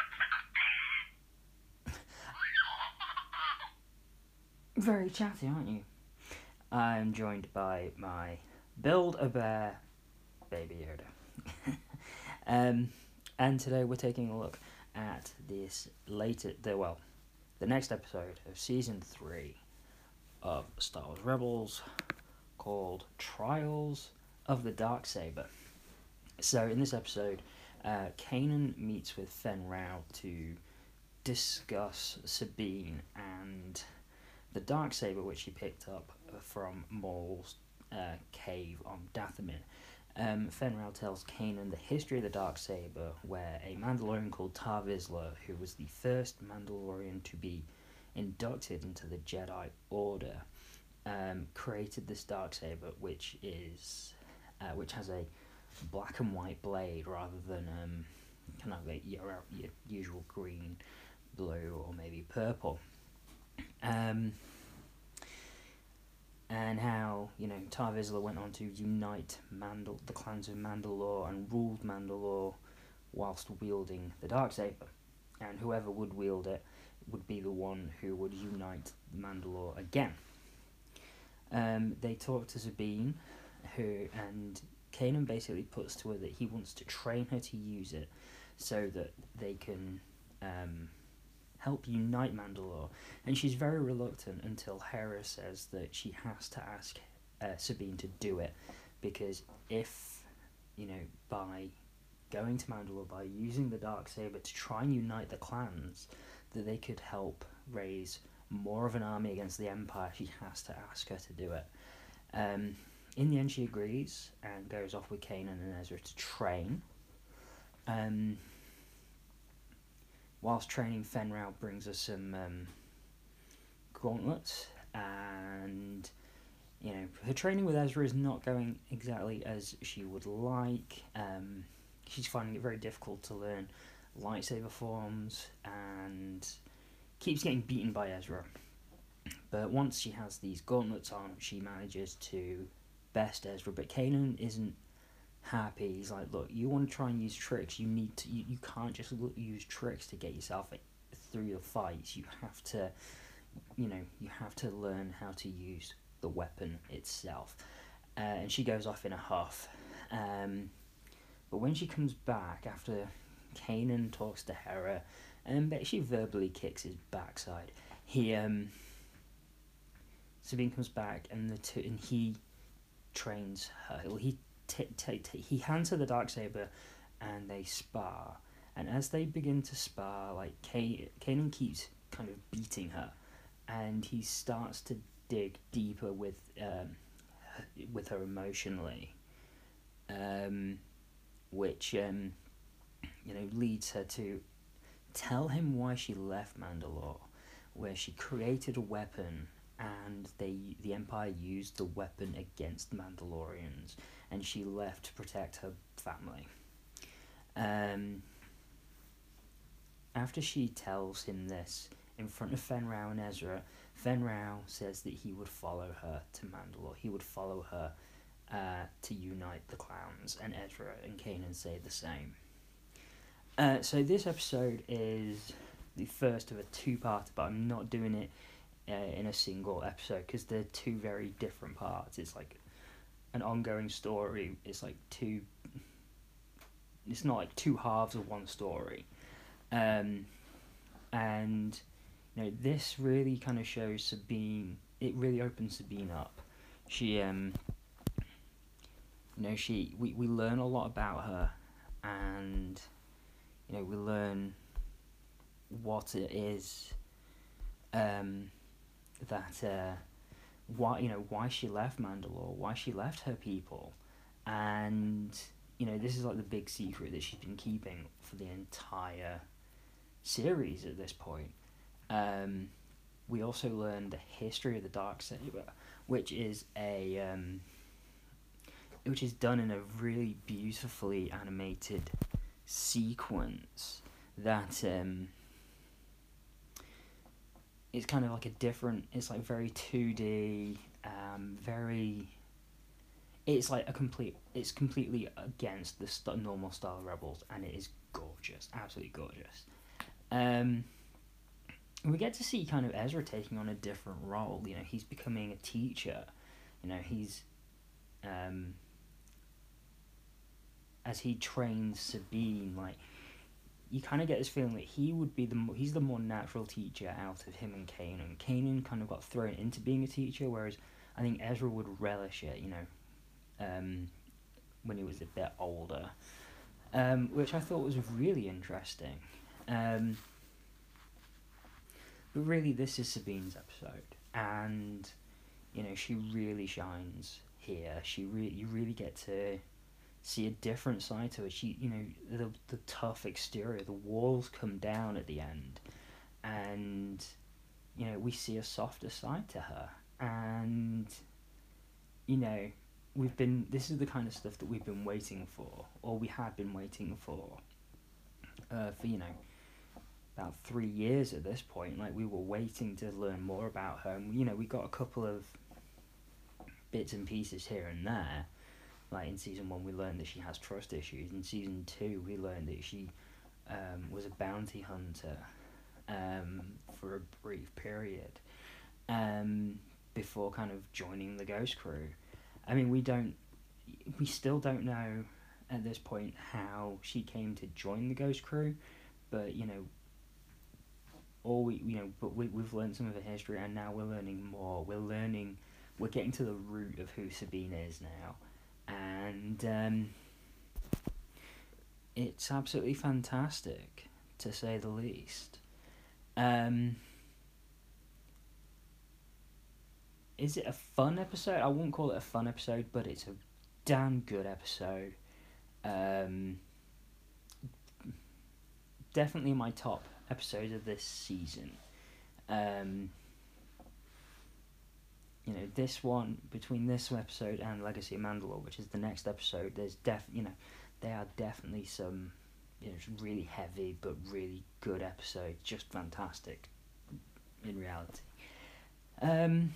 Very chatty, aren't you? I'm joined by my Build-A-Bear Baby Yoda. um, and today we're taking a look at this later, the well, the next episode of season three of Star Wars Rebels, called Trials of the Darksaber. So in this episode, uh, Kanan meets with Fenn Rau to discuss Sabine and the Darksaber, which he picked up from Maul's uh, cave on Dathomir. Um, Fenn Rau tells Kanan the history of the Darksaber, where a Mandalorian called Tar Vizsla, who was the first Mandalorian to be inducted into the Jedi Order, um, created this Darksaber, which is uh, which has a black and white blade rather than um, kind of like your, your usual green, blue, or maybe purple. Um, and how, you know, Tar Vizsla went on to unite Mandal- the clans of Mandalore and ruled Mandalore whilst wielding the Darksaber. And whoever would wield it would be the one who would unite Mandalore again. Um, they talk to Sabine, who and Kanan basically puts to her that he wants to train her to use it, so that they can um, help unite Mandalore. And she's very reluctant until Hera says that she has to ask uh, Sabine to do it, because if you know by going to Mandalore, by using the Darksaber to try and unite the clans, that they could help raise more of an army against the Empire, she has to ask her to do it. Um, in the end, she agrees and goes off with Kanan and Ezra to train. Um, whilst training, Fen Rao brings us some um, gauntlets, and you know her training with Ezra is not going exactly as she would like. Um, she's finding it very difficult to learn lightsaber forms and keeps getting beaten by Ezra. But once she has these gauntlets on, she manages to best Ezra. But Kanan isn't happy. He's like, look, you want to try and use tricks, you need to, you, you can't just look, use tricks to get yourself through the fights. You have to, you know, you have to learn how to use the weapon itself. Uh, and she goes off in a huff. Um, but when she comes back after Kanan talks to Hera and she verbally kicks his backside, he um Sabine comes back and the two and he trains her. Well, he t- t- t- he hands her the Darksaber and they spar. And as they begin to spar, like K- Kanan keeps kind of beating her, and he starts to dig deeper with um with her emotionally, um, which um you know leads her to tell him why she left Mandalore, where she created a weapon and they the Empire used the weapon against the Mandalorians, and she left to protect her family. Um, after she tells him this in front of Fen Rao and Ezra, Fen Rao says that he would follow her to Mandalore. He would follow her uh, to unite the clans, and Ezra and Kanan say the same. Uh, so this episode is the first of a two-parter, but I'm not doing it uh, in a single episode because they're two very different parts. It's like an ongoing story. It's like two. It's not like two halves of one story, um, and you know this really kind of shows Sabine. It really opens Sabine up. She, um, you know, she we we learn a lot about her, and you know we learn what it is um, that uh, why you know why she left Mandalore, why she left her people, and you know this is like the big secret that she's been keeping for the entire series at this point. Um, we also learn the history of the Darksaber, which is a um, which is done in a really beautifully animated sequence that um, it's kind of like a different. It's like very two D, um, very. It's like a complete. It's completely against the st- normal style of Rebels, and it is gorgeous, absolutely gorgeous. Um, we get to see kind of Ezra taking on a different role. You know, he's becoming a teacher. You know, he's um, as he trains Sabine, like you kind of get this feeling that he would be the mo- he's the more natural teacher out of him and Kanan. Kanan kind of got thrown into being a teacher, whereas I think Ezra would relish it. You know. Um, when he was a bit older, um, which I thought was really interesting. Um, but really, this is Sabine's episode, and you know she really shines here. She really, you really get to see a different side to her. She, you know, the the tough exterior, the walls come down at the end, and you know we see a softer side to her, and you know. We've been. This is the kind of stuff that we've been waiting for, or we had been waiting for, uh, for you know, about three years at this point. Like we were waiting to learn more about her, and you know, we got a couple of bits and pieces here and there. Like in season one, we learned that she has trust issues. In season two, we learned that she um, was a bounty hunter um, for a brief period, um, before kind of joining the Ghost Crew. I mean, we don't, we still don't know at this point how she came to join the Ghost Crew, but you know, all we you know, but we we've learned some of her history, and now we're learning more. We're learning, we're getting to the root of who Sabine is now, and um, it's absolutely fantastic, to say the least. Um, is it a fun episode? I wouldn't call it a fun episode, but it's a damn good episode. Um, definitely my top episode of this season. Um, you know, this one, between this episode and Legacy of Mandalore, which is the next episode, there's def, you know, they are definitely some, you know, really heavy but really good episodes, just fantastic in reality. Um,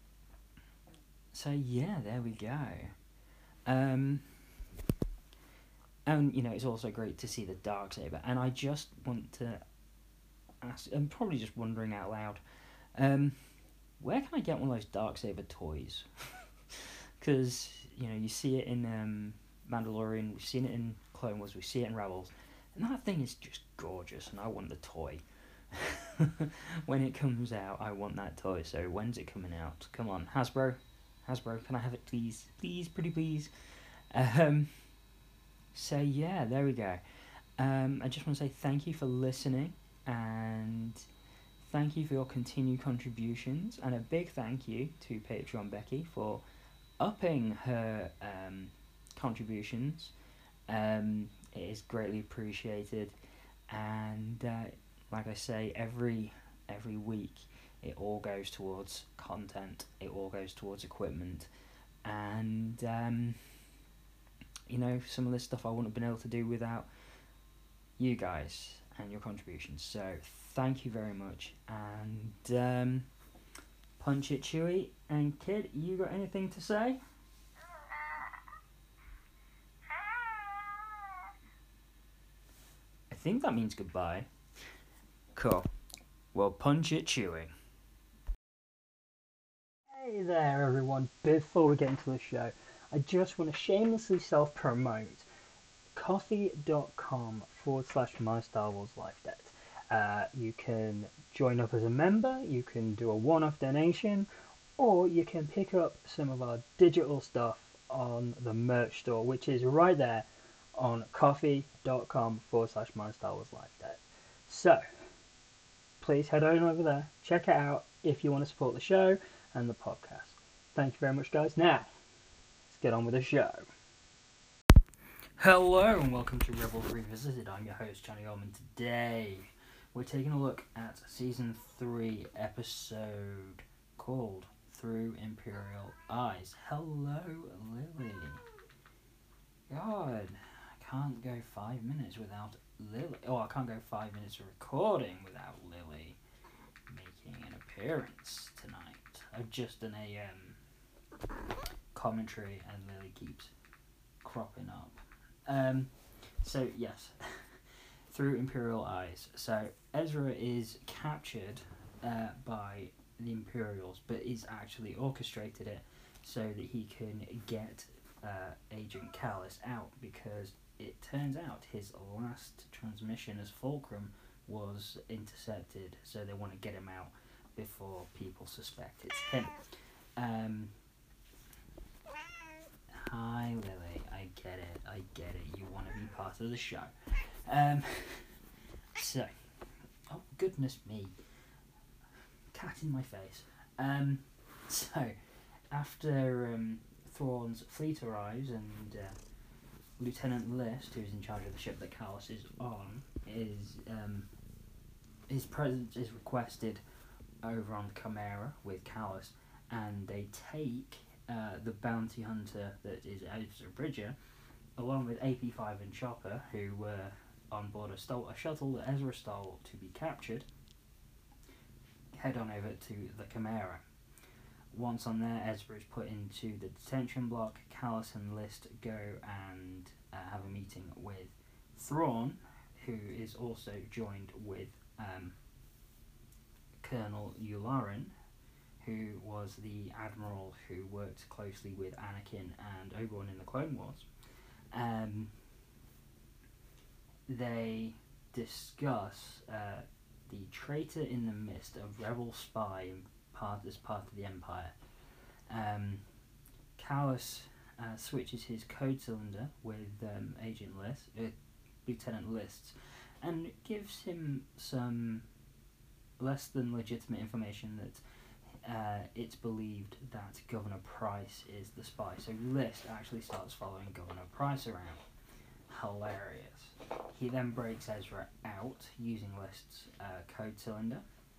so yeah, there we go. Um, and, you know, it's also great to see the Darksaber, and I just want to ask, I'm probably just wondering out loud, um, where can I get one of those Darksaber toys? Because, you know, you see it in um, Mandalorian, we've seen it in Clone Wars, we see it in Rebels, and that thing is just gorgeous, and I want the toy. When it comes out, I want that toy, so when's it coming out? Come on, Hasbro, Hasbro, can I have it please? Please, pretty please. Um, so yeah, there we go. Um, I just want to say thank you for listening, and thank you for your continued contributions, and a big thank you to Patreon Becky for upping her um, contributions. Um, it is greatly appreciated, and uh, like I say, every every week it all goes towards content, it all goes towards equipment, and um, you know, some of this stuff I wouldn't have been able to do without you guys and your contributions. So thank you very much, and um, Punch It Chewy, and Kid, you got anything to say? I think that means goodbye. Cool. Well, Punch It Chewy. Hey there, everyone. Before we get into the show, I just want to shamelessly self-promote coffee.com forward slash my Star Wars life debt. Uh, you can join up as a member, you can do a one-off donation, or you can pick up some of our digital stuff on the merch store, which is right there on coffee.com forward slash my Star Wars life debt. So, please head on over there, check it out if you want to support the show and the podcast. Thank you very much, guys. Now, let's get on with the show. Hello and welcome to Rebels Revisited. I'm your host, Johnny Orman. Today, we're taking a look at Season three episode called Through Imperial Eyes. Hello, Lily. God, I can't go five minutes without Lily. Oh, I can't go five minutes of recording without Lily making an appearance tonight. I've just done a um, commentary and Lily keeps cropping up. Um, so, yes, Through Imperial Eyes. So, Ezra is captured uh, by the Imperials, but is actually orchestrated it so that he can get uh, Agent Kallus out, because it turns out his last transmission as Fulcrum was intercepted, so they want to get him out before people suspect it's him. Um, hi, Lily. I get it. I get it. You want to be part of the show. Um, so, oh, goodness me. Cat in my face. Um, so, after um, Thrawn's fleet arrives and uh, Lieutenant List, who's in charge of the ship that Kallus is on, is um, his presence is requested over on the Chimera with Kallus, and they take uh, the bounty hunter that is Ezra Bridger, along with A P five and Chopper, who were on board a, stole, a shuttle that Ezra stole to be captured, head on over to the Chimera. Once on there, Ezra is put into the detention block. Kallus and List go and uh, have a meeting with Thrawn, who is also joined with um, Colonel Yularen, who was the admiral who worked closely with Anakin and Obi-Wan in the Clone Wars. Um, they discuss uh, the traitor in the mist, a rebel spy part as part of the Empire. Um, Kallus uh, switches his code cylinder with um, Agent List, uh, Lieutenant Lists, and gives him some less than legitimate information that uh, it's believed that Governor Price is the spy. So List actually starts following Governor Price around. Hilarious. He then breaks Ezra out using List's uh, code cylinder,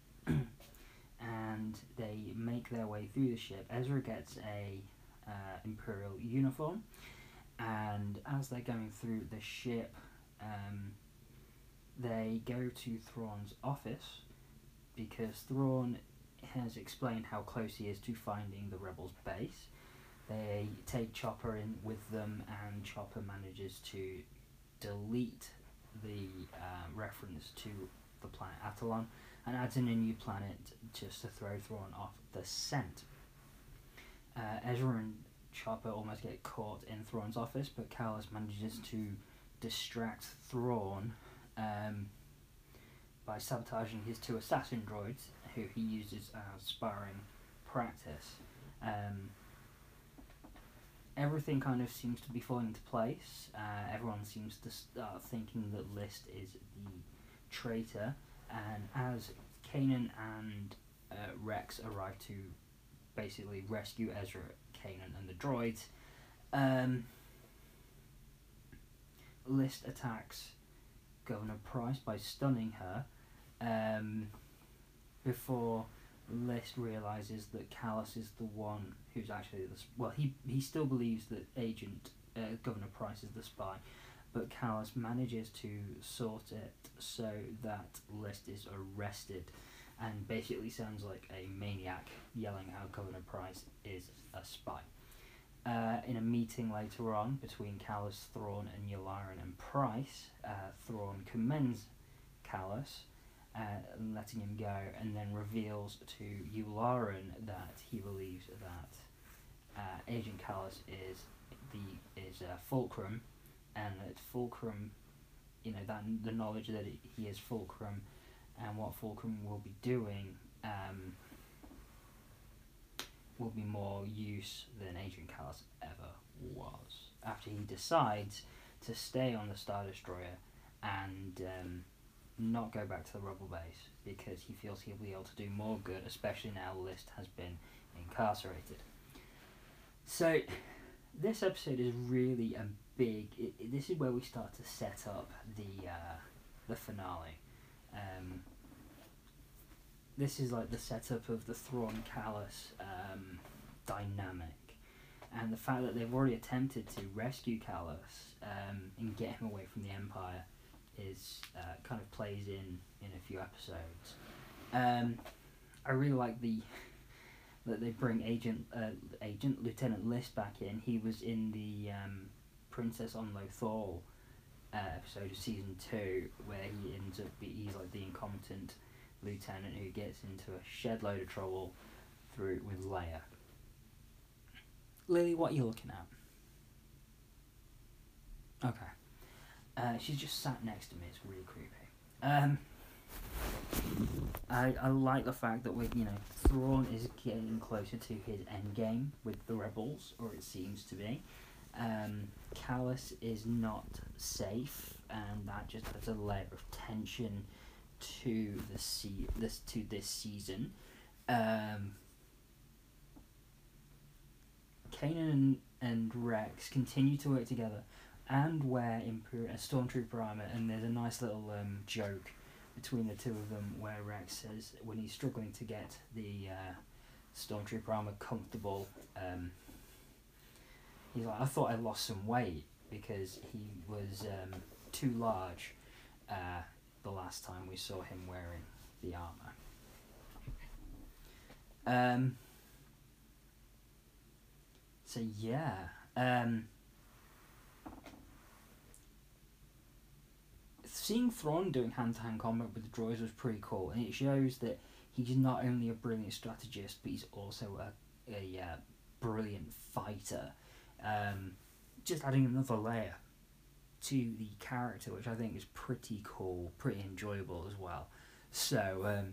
and they make their way through the ship. Ezra gets a uh, Imperial uniform, and as they're going through the ship, um, they go to Thrawn's office, because Thrawn has explained how close he is to finding the rebels' base. They take Chopper in with them, and Chopper manages to delete the uh, reference to the planet Atalon and adds in a new planet just to throw Thrawn off the scent. Uh, Ezra and Chopper almost get caught in Thrawn's office, but Kallus manages to distract Thrawn um, by sabotaging his two assassin droids, who he uses as sparring practice. Um, everything kind of seems to be falling into place. Uh, everyone seems to start thinking that List is the traitor, and as Kanan and uh, Rex arrive to basically rescue Ezra, Kanan, and the droids, um, List attacks Governor Price by stunning her, um, before List realizes that Kallus is the one who's actually the sp- well, he he still believes that Agent uh, Governor Price is the spy, but Kallus manages to sort it so that List is arrested, and basically sounds like a maniac yelling out Governor Price is a spy. Uh, in a meeting later on between Kallus, Thrawn, and Yularen and Price, uh, Thrawn commends Kallus, uh, letting him go, and then reveals to Yularen that he believes that uh, Agent Kallus is the is uh, Fulcrum, and that Fulcrum, you know, that the knowledge that it, he is Fulcrum, and what Fulcrum will be doing um, will be more use than Agent Kallus ever was. After he decides to stay on the Star Destroyer and um, not go back to the Rebel base, because he feels he'll be able to do more good, especially now List has been incarcerated. So this episode is really a big. It, it, this is where we start to set up the uh, the finale. Um, this is like the setup of the Thrawn Kallus um, dynamic, and the fact that they've already attempted to rescue Kallus um, and get him away from the Empire is uh, kind of plays in in a few episodes. Um, I really like the that they bring Agent uh, Agent Lieutenant List back in. He was in the um, Princess on Lothal uh, episode of season two, where he ends up be, he's like the incompetent lieutenant who gets into a shed load of trouble through with Leia. Lily, what are you looking at? Okay. Uh, she's just sat next to me. It's really creepy. Um, I I like the fact that we you know Thrawn is getting closer to his end game with the rebels, or it seems to be. Um, Kallus is not safe, and that just adds a layer of tension to the se- this to this season. Um, Kanan and, and Rex continue to work together and wear Imperial, uh, Stormtrooper armor, and there's a nice little um, joke between the two of them where Rex says when he's struggling to get the uh, Stormtrooper armor comfortable, um, he's like, I thought I lost some weight because he was um, too large uh, the last time we saw him wearing the armor. Um, so yeah, um, seeing Thrawn doing hand-to-hand combat with the droids was pretty cool, and it shows that he's not only a brilliant strategist, but he's also a, a uh, brilliant fighter. Um, just adding another layer to the character, which I think is pretty cool, pretty enjoyable as well. So, um,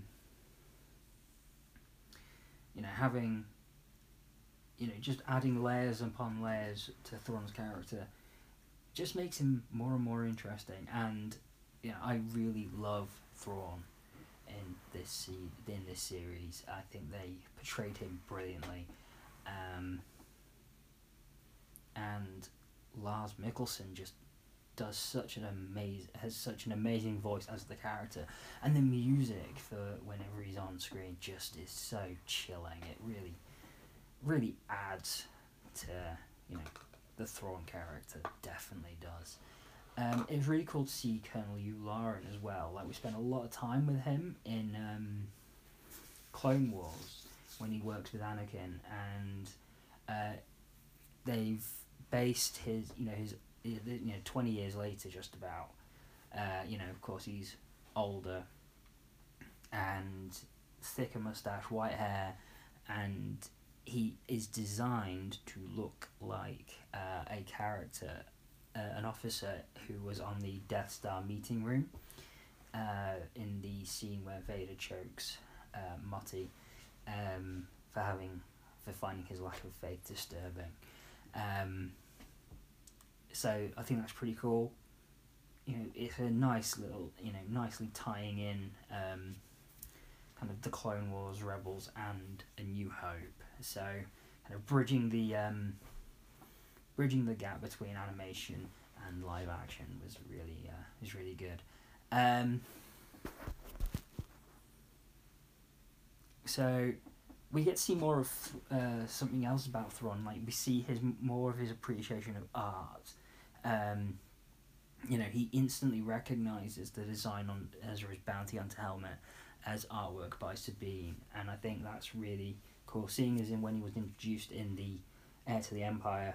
you know, having, you know, just adding layers upon layers to Thrawn's character just makes him more and more interesting. And, you know, I really love Thrawn in this se- in this series. I think they portrayed him brilliantly. Um, and Lars Mikkelsen just does such an amazing has such an amazing voice as the character, and the music for whenever he's on screen just is so chilling. It really, really adds to, you know, the Thrawn character. Definitely does. Um, it was really cool to see Colonel Yularen as well. Like, we spent a lot of time with him in um, Clone Wars when he works with Anakin, and uh, they've based his, you know, his, you know, twenty years later, just about. Uh, you know, of course, he's older and thicker mustache, white hair, and he is designed to look like uh, a character. Uh, an officer who was on the Death Star meeting room uh, in the scene where Vader chokes uh, Motti um, for having for finding his lack of faith disturbing. Um, so I think that's pretty cool. You know, it's a nice little, you know, nicely tying in um, kind of the Clone Wars, Rebels, and A New Hope. So kind of bridging the um, bridging the gap between animation and live action was really uh, was really good. Um, so we get to see more of uh, something else about Thrawn. Like, we see his more of his appreciation of art. Um, you know, he instantly recognizes the design on Ezra's bounty hunter helmet as artwork by Sabine, and I think that's really cool. Seeing as in when he was introduced in the Heir to the Empire,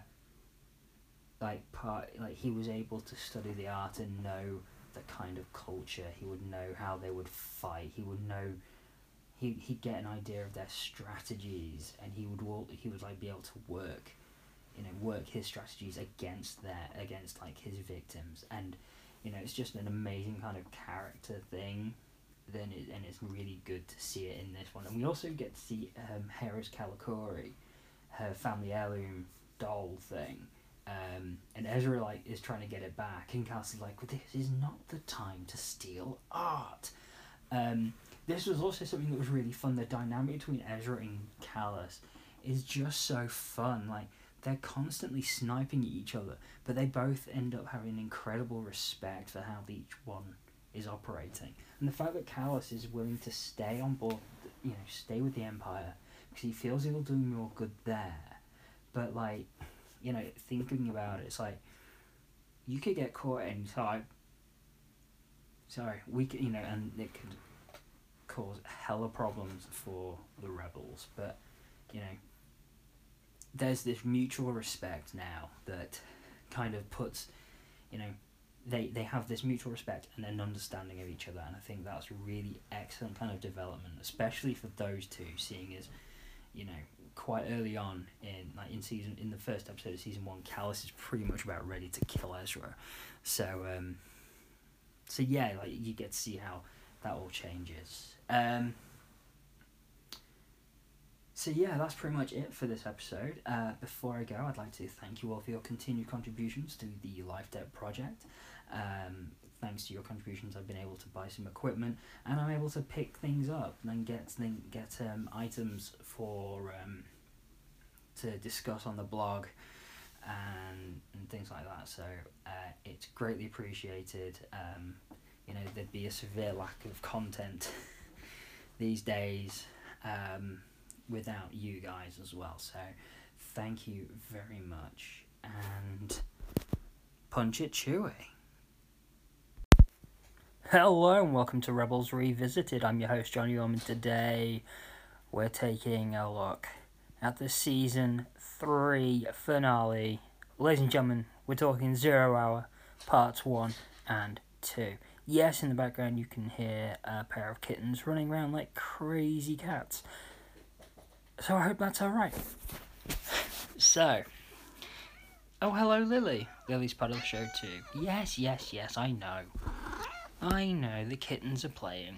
like part like he was able to study the art and know the kind of culture. He would know how they would fight. He would know he he'd get an idea of their strategies, and he would walk, he would like be able to work, you know, work his strategies against their against like his victims. And you know, it's just an amazing kind of character thing. Then it, and it's really good to see it in this one. And we also get to see um, Hera's Kalikori, her family heirloom doll thing. Um, and Ezra like is trying to get it back, and Kallus is like, well, this is not the time to steal art. Um, this was also something that was really fun. The dynamic between Ezra and Kallus is just so fun. Like, they're constantly sniping at each other, but they both end up having incredible respect for how each one is operating. And the fact that Kallus is willing to stay on board, you know, stay with the Empire, because he feels he'll do more good there. But like, you know, thinking about it, it's like, you could get caught any time. Sorry, we could, you know, and it could cause hella problems for the rebels. But, you know, there's this mutual respect now that kind of puts, you know, they, they have this mutual respect and an understanding of each other. And I think that's really excellent kind of development, especially for those two, seeing as, you know, quite early on in like in season in the first episode of season one, Kallus is pretty much about ready to kill Ezra. So um so yeah, like you get to see how that all changes. Um so yeah, that's pretty much it for this episode. Uh before I go, I'd like to thank you all for your continued contributions to the Life Debt project. Um thanks to your contributions, I've been able to buy some equipment, and I'm able to pick things up and then get then get um, items for um, to discuss on the blog and and things like that. So uh, it's greatly appreciated. Um, you know, there'd be a severe lack of content these days um, without you guys as well. So thank you very much, and punch it Chewie. Hello and welcome to Rebels Revisited. I'm your host, Johnny Orm, and today we're taking a look at the Season three finale. Ladies and gentlemen, we're talking Zero Hour, Parts one and two. Yes, in the background you can hear a pair of kittens running around like crazy cats. So I hope that's alright. So, oh hello Lily. Lily's part of the show too. Yes, yes, yes, I know. I know, the kittens are playing.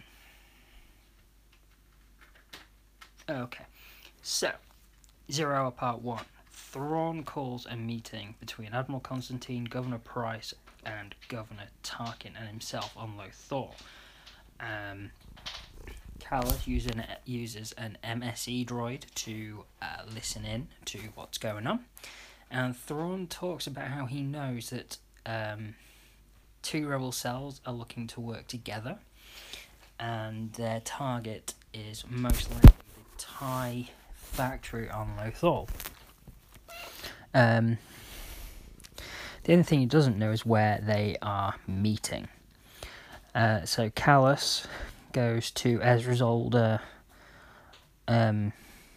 Okay, so, Zero Hour Part one. Thrawn calls a meeting between Admiral Constantine, Governor Price, and Governor Tarkin and himself on Lothal. Um, Kallus using, uses an M S E droid to uh, listen in to what's going on. And Thrawn talks about how he knows that um, two rebel cells are looking to work together. And their target is most likely the TIE factory on Lothal. Um, the only thing he doesn't know is where they are meeting. Uh, so Kallus goes to Ezra's older, um,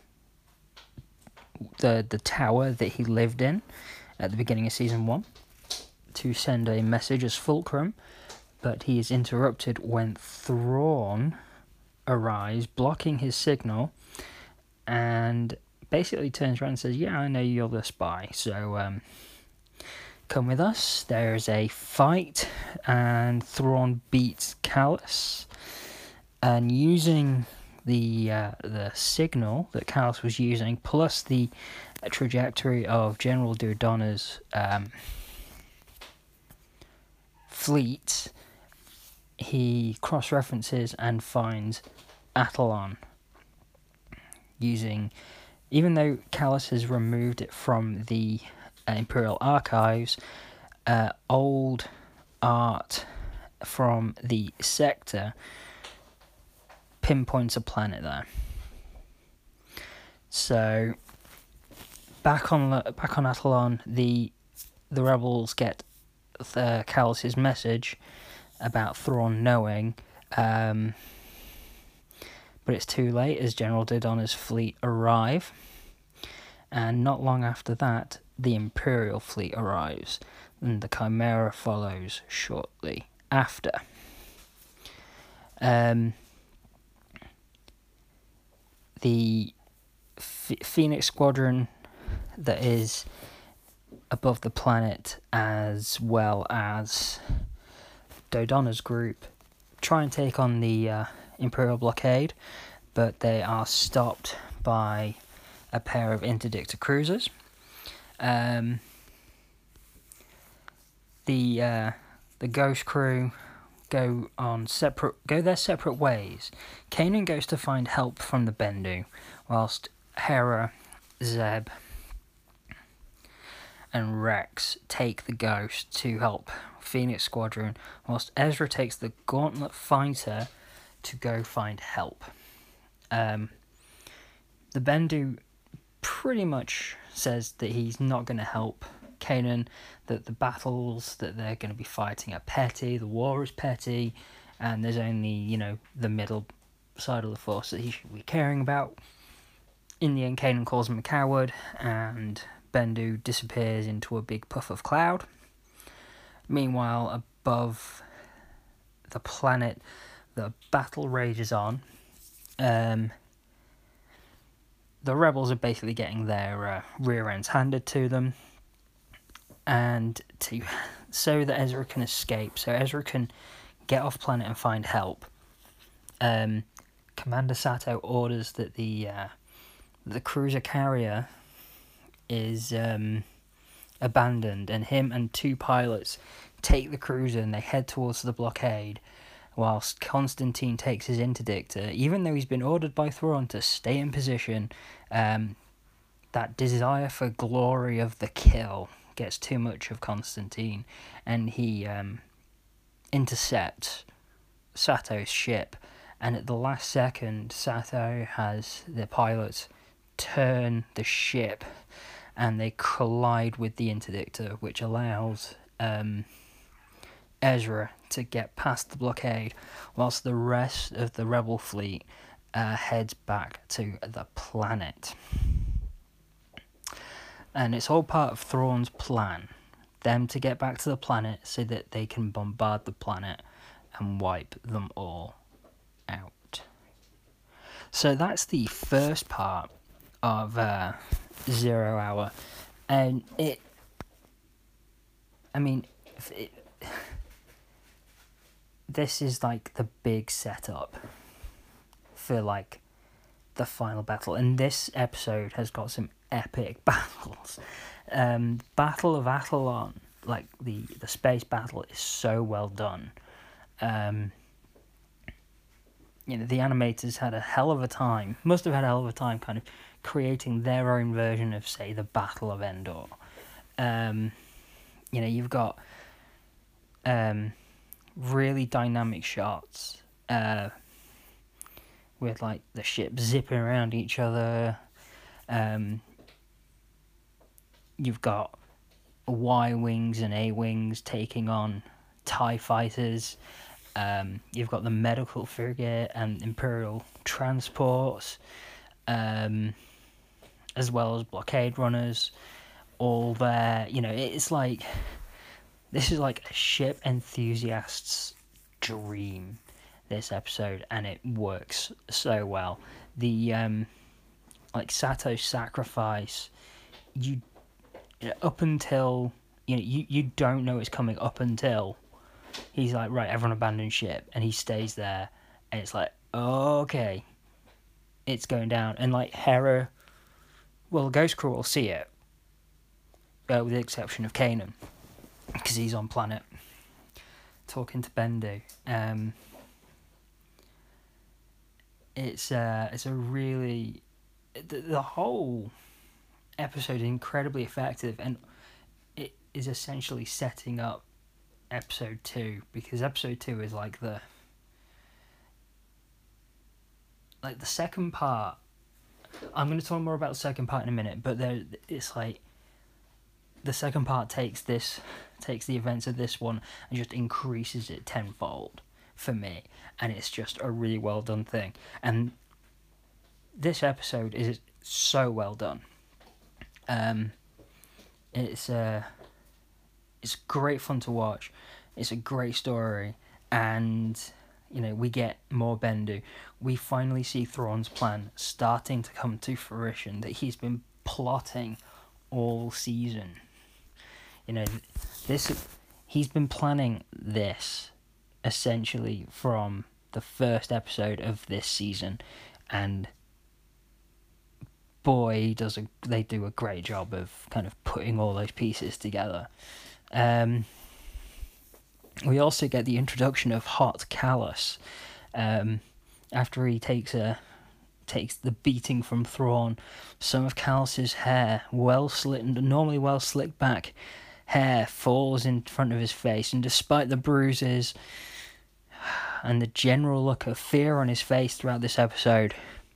the the tower that he lived in at the beginning of season one, to send a message as Fulcrum, but he is interrupted when Thrawn arrives, blocking his signal, and basically turns around and says, "Yeah, I know you're the spy, so um, come with us." There's a fight, and Thrawn beats Kallus, and using the uh, the signal that Kallus was using, plus the trajectory of General Dodonna's um, fleet, he cross-references and finds Atollon. Using, even though Kallus has removed it from the uh, Imperial archives, uh, old art from the sector pinpoints a planet there. So back on back on Atollon, the the rebels get the Kallus's message about Thrawn knowing, um, but it's too late as General Dodonna's fleet arrive, and not long after that, the Imperial fleet arrives, and the Chimera follows shortly after. Um, the F- Phoenix Squadron that is above the planet, as well as Dodonna's group, try and take on the uh, Imperial blockade, but they are stopped by a pair of interdictor cruisers. Um, the uh, the Ghost crew go on separate go their separate ways. Kanan goes to find help from the Bendu, whilst Hera, Zeb, and Rex take the Ghost to help Phoenix Squadron, whilst Ezra takes the Gauntlet fighter to go find help. Um, the Bendu pretty much says that he's not going to help Kanan, that the battles that they're going to be fighting are petty, the war is petty, and there's only, you know, the middle side of the force that he should be caring about. In the end, Kanan calls him a coward, and Bendu disappears into a big puff of cloud. Meanwhile, above the planet, the battle rages on. Um, the rebels are basically getting their uh, rear ends handed to them, and to so that Ezra can escape, so Ezra can get off planet and find help. Um, Commander Sato orders that the uh, the cruiser carrier is um, abandoned, and him and two pilots take the cruiser and they head towards the blockade, whilst Constantine takes his interdictor. Even though he's been ordered by Thrawn to stay in position, um, that desire for glory of the kill gets too much of Constantine, and he um, intercepts Sato's ship, and at the last second, Sato has the pilots turn the ship, and they collide with the interdictor, which allows um, Ezra to get past the blockade, whilst the rest of the rebel fleet uh, heads back to the planet. And it's all part of Thrawn's plan, them to get back to the planet so that they can bombard the planet and wipe them all out. So that's the first part of uh, Zero Hour, and it, I mean, it, this is like the big setup for like the final battle, and this episode has got some epic battles. Um, Battle of Athlon, like the, the space battle, is so well done. Um, you know, the animators had a hell of a time, must have had a hell of a time kind of creating their own version of, say, the Battle of Endor. Um, you know, you've got um, really dynamic shots uh, with, like, the ships zipping around each other. Um, you've got Y-Wings and A-Wings taking on TIE fighters. Um, you've got the medical frigate and Imperial transports, um, as well as blockade runners, all there. You know, it's like, this is like a ship enthusiast's dream, this episode, and it works so well. The, um, like, Sato's sacrifice, you, you know, up until, you know, you, you don't know it's coming up until he's like, right, everyone abandon ship, and he stays there, and it's like, okay, it's going down. And like Hera, well, Ghost Crew will see it, uh, with the exception of Kanan, because he's on planet talking to Bendu. Um, it's uh, it's a really, the, the whole episode is incredibly effective, and it is essentially setting up episode two, because episode two is like the like the second part. I'm going to talk more about the second part in a minute, but there it's like the second part takes this takes the events of this one and just increases it tenfold for me, and it's just a really well done thing. And this episode is so well done. Um, it's uh It's great fun to watch. It's a great story, and you know, we get more Bendu. We finally see Thrawn's plan starting to come to fruition that he's been plotting all season. You know, this he's been planning this essentially from the first episode of this season, and boy, does a they do a great job of kind of putting all those pieces together. Um, we also get the introduction of Hot Kallus, um, after he takes a takes the beating from Thrawn. Some of Kallus's hair, well slit, normally well slicked back hair, falls in front of his face, and despite the bruises and the general look of fear on his face throughout this episode,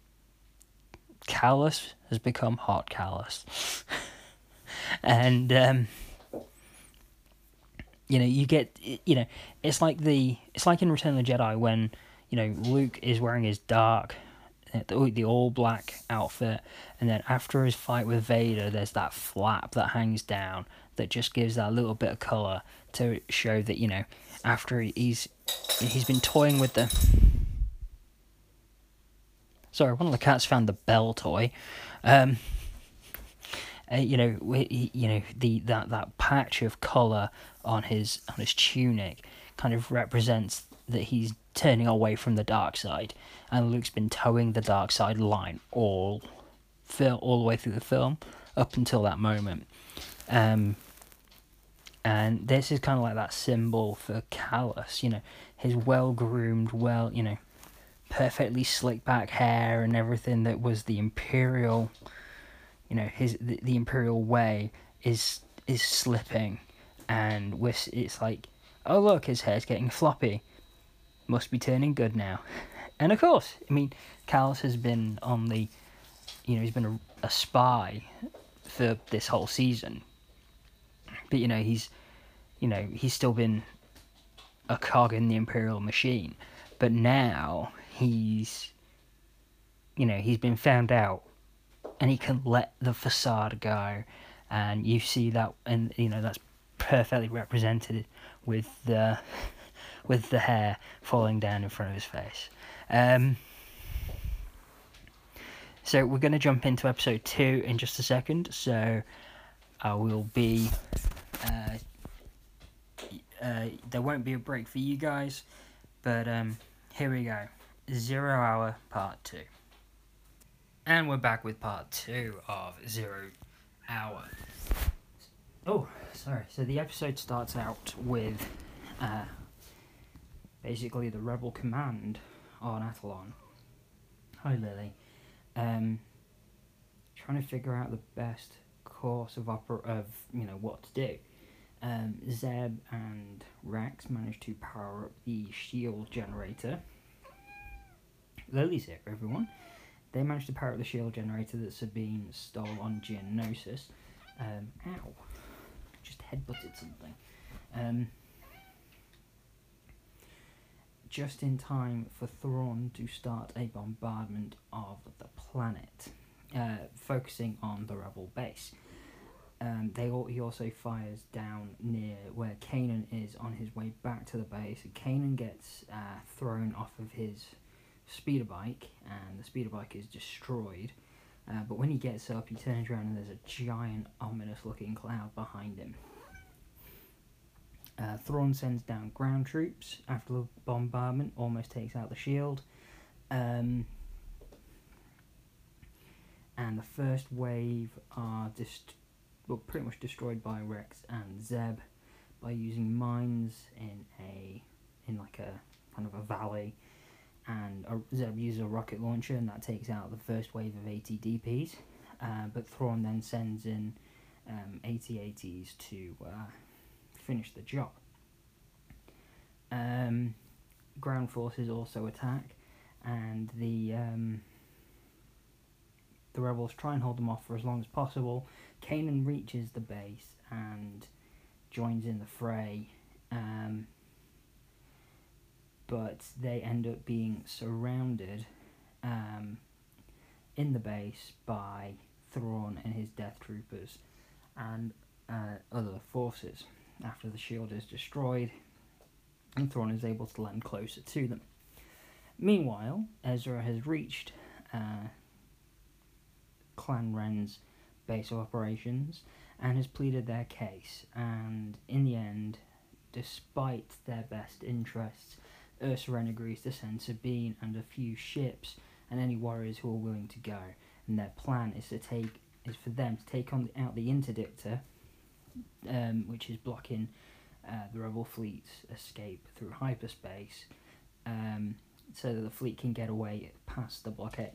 Kallus has become Hot Kallus. And um, you know, you get, you know, it's like the, it's like in Return of the Jedi when, you know, Luke is wearing his dark, the, the all black outfit, and then after his fight with Vader, there's that flap that hangs down that just gives that little bit of colour to show that, you know, after he's, he's been toying with the, sorry, one of the cats found the bell toy, um, uh, you know, we, you know, the, that, that patch of colour on his on his tunic kind of represents that he's turning away from the dark side, and Luke's been towing the dark side line all fil- all the way through the film up until that moment. Um, and this is kind of like that symbol for Kallus, you know, his well-groomed, well, you know, perfectly slicked back hair and everything that was the Imperial, you know, his the, the Imperial way is is slipping. And it's like, oh look, his hair's getting floppy. Must be turning good now. And of course, I mean, Kallus has been on the, you know, he's been a, a spy for this whole season. But, you know, he's, you know, he's still been a cog in the Imperial machine. But now he's, you know, he's been found out, and he can let the facade go. And you see that, and, you know, that's perfectly represented with the with the hair falling down in front of his face. Um, so we're going to jump into episode two in just a second. So I will be... Uh, uh, there won't be a break for you guys, but um, here we go. Zero Hour Part two. And we're back with part two of Zero Hour. Oh, sorry. So the episode starts out with uh, basically the rebel command on Athlon. Hi, Lily. Um, trying to figure out the best course of oper- of you know what to do. Um, Zeb and Rex managed to power up the shield generator. Lily's here, everyone. They managed to power up the shield generator that's been stolen on Geonosis. Um, ow. Just headbutted something. Um, just in time for Thrawn to start a bombardment of the planet, uh, focusing on the rebel base. Um, they all, he also fires down near where Kanan is on his way back to the base. Kanan gets uh, thrown off of his speeder bike, and the speeder bike is destroyed. Uh, but when he gets up, he turns around and there's a giant, ominous-looking cloud behind him. Uh, Thrawn sends down ground troops after the bombardment, almost takes out the shield. Um, and the first wave are dist- well, pretty much destroyed by Rex and Zeb by using mines in a in like a kind of a valley. And a, Zeb uses a rocket launcher, and that takes out the first wave of A T D Ps. Uh, but Thrawn then sends in um, A T A Ts to uh, finish the job. Um, ground forces also attack, and the um, the rebels try and hold them off for as long as possible. Kanan reaches the base and joins in the fray. Um, but they end up being surrounded um, in the base by Thrawn and his Death Troopers and uh, other forces after the shield is destroyed, and Thrawn is able to land closer to them. Meanwhile, Ezra has reached uh, Clan Wren's base of operations and has pleaded their case, and in the end, despite their best interests, Ursa Wren agrees to send Sabine and a few ships and any warriors who are willing to go. And their plan is to take is for them to take on the, out the interdictor, um, which is blocking uh, the rebel fleet's escape through hyperspace, um, so that the fleet can get away past the blockade.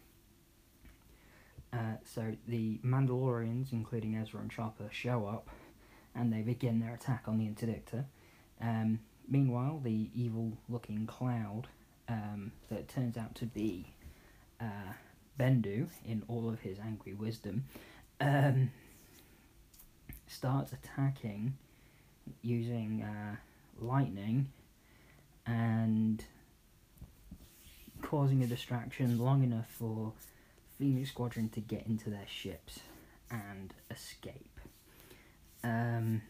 Uh, so the Mandalorians, including Ezra and Chopper, show up, and they begin their attack on the interdictor. Um, Meanwhile, the evil-looking cloud um, that turns out to be uh, Bendu, in all of his angry wisdom, um, starts attacking using uh, lightning and causing a distraction long enough for Phoenix Squadron to get into their ships and escape. Um...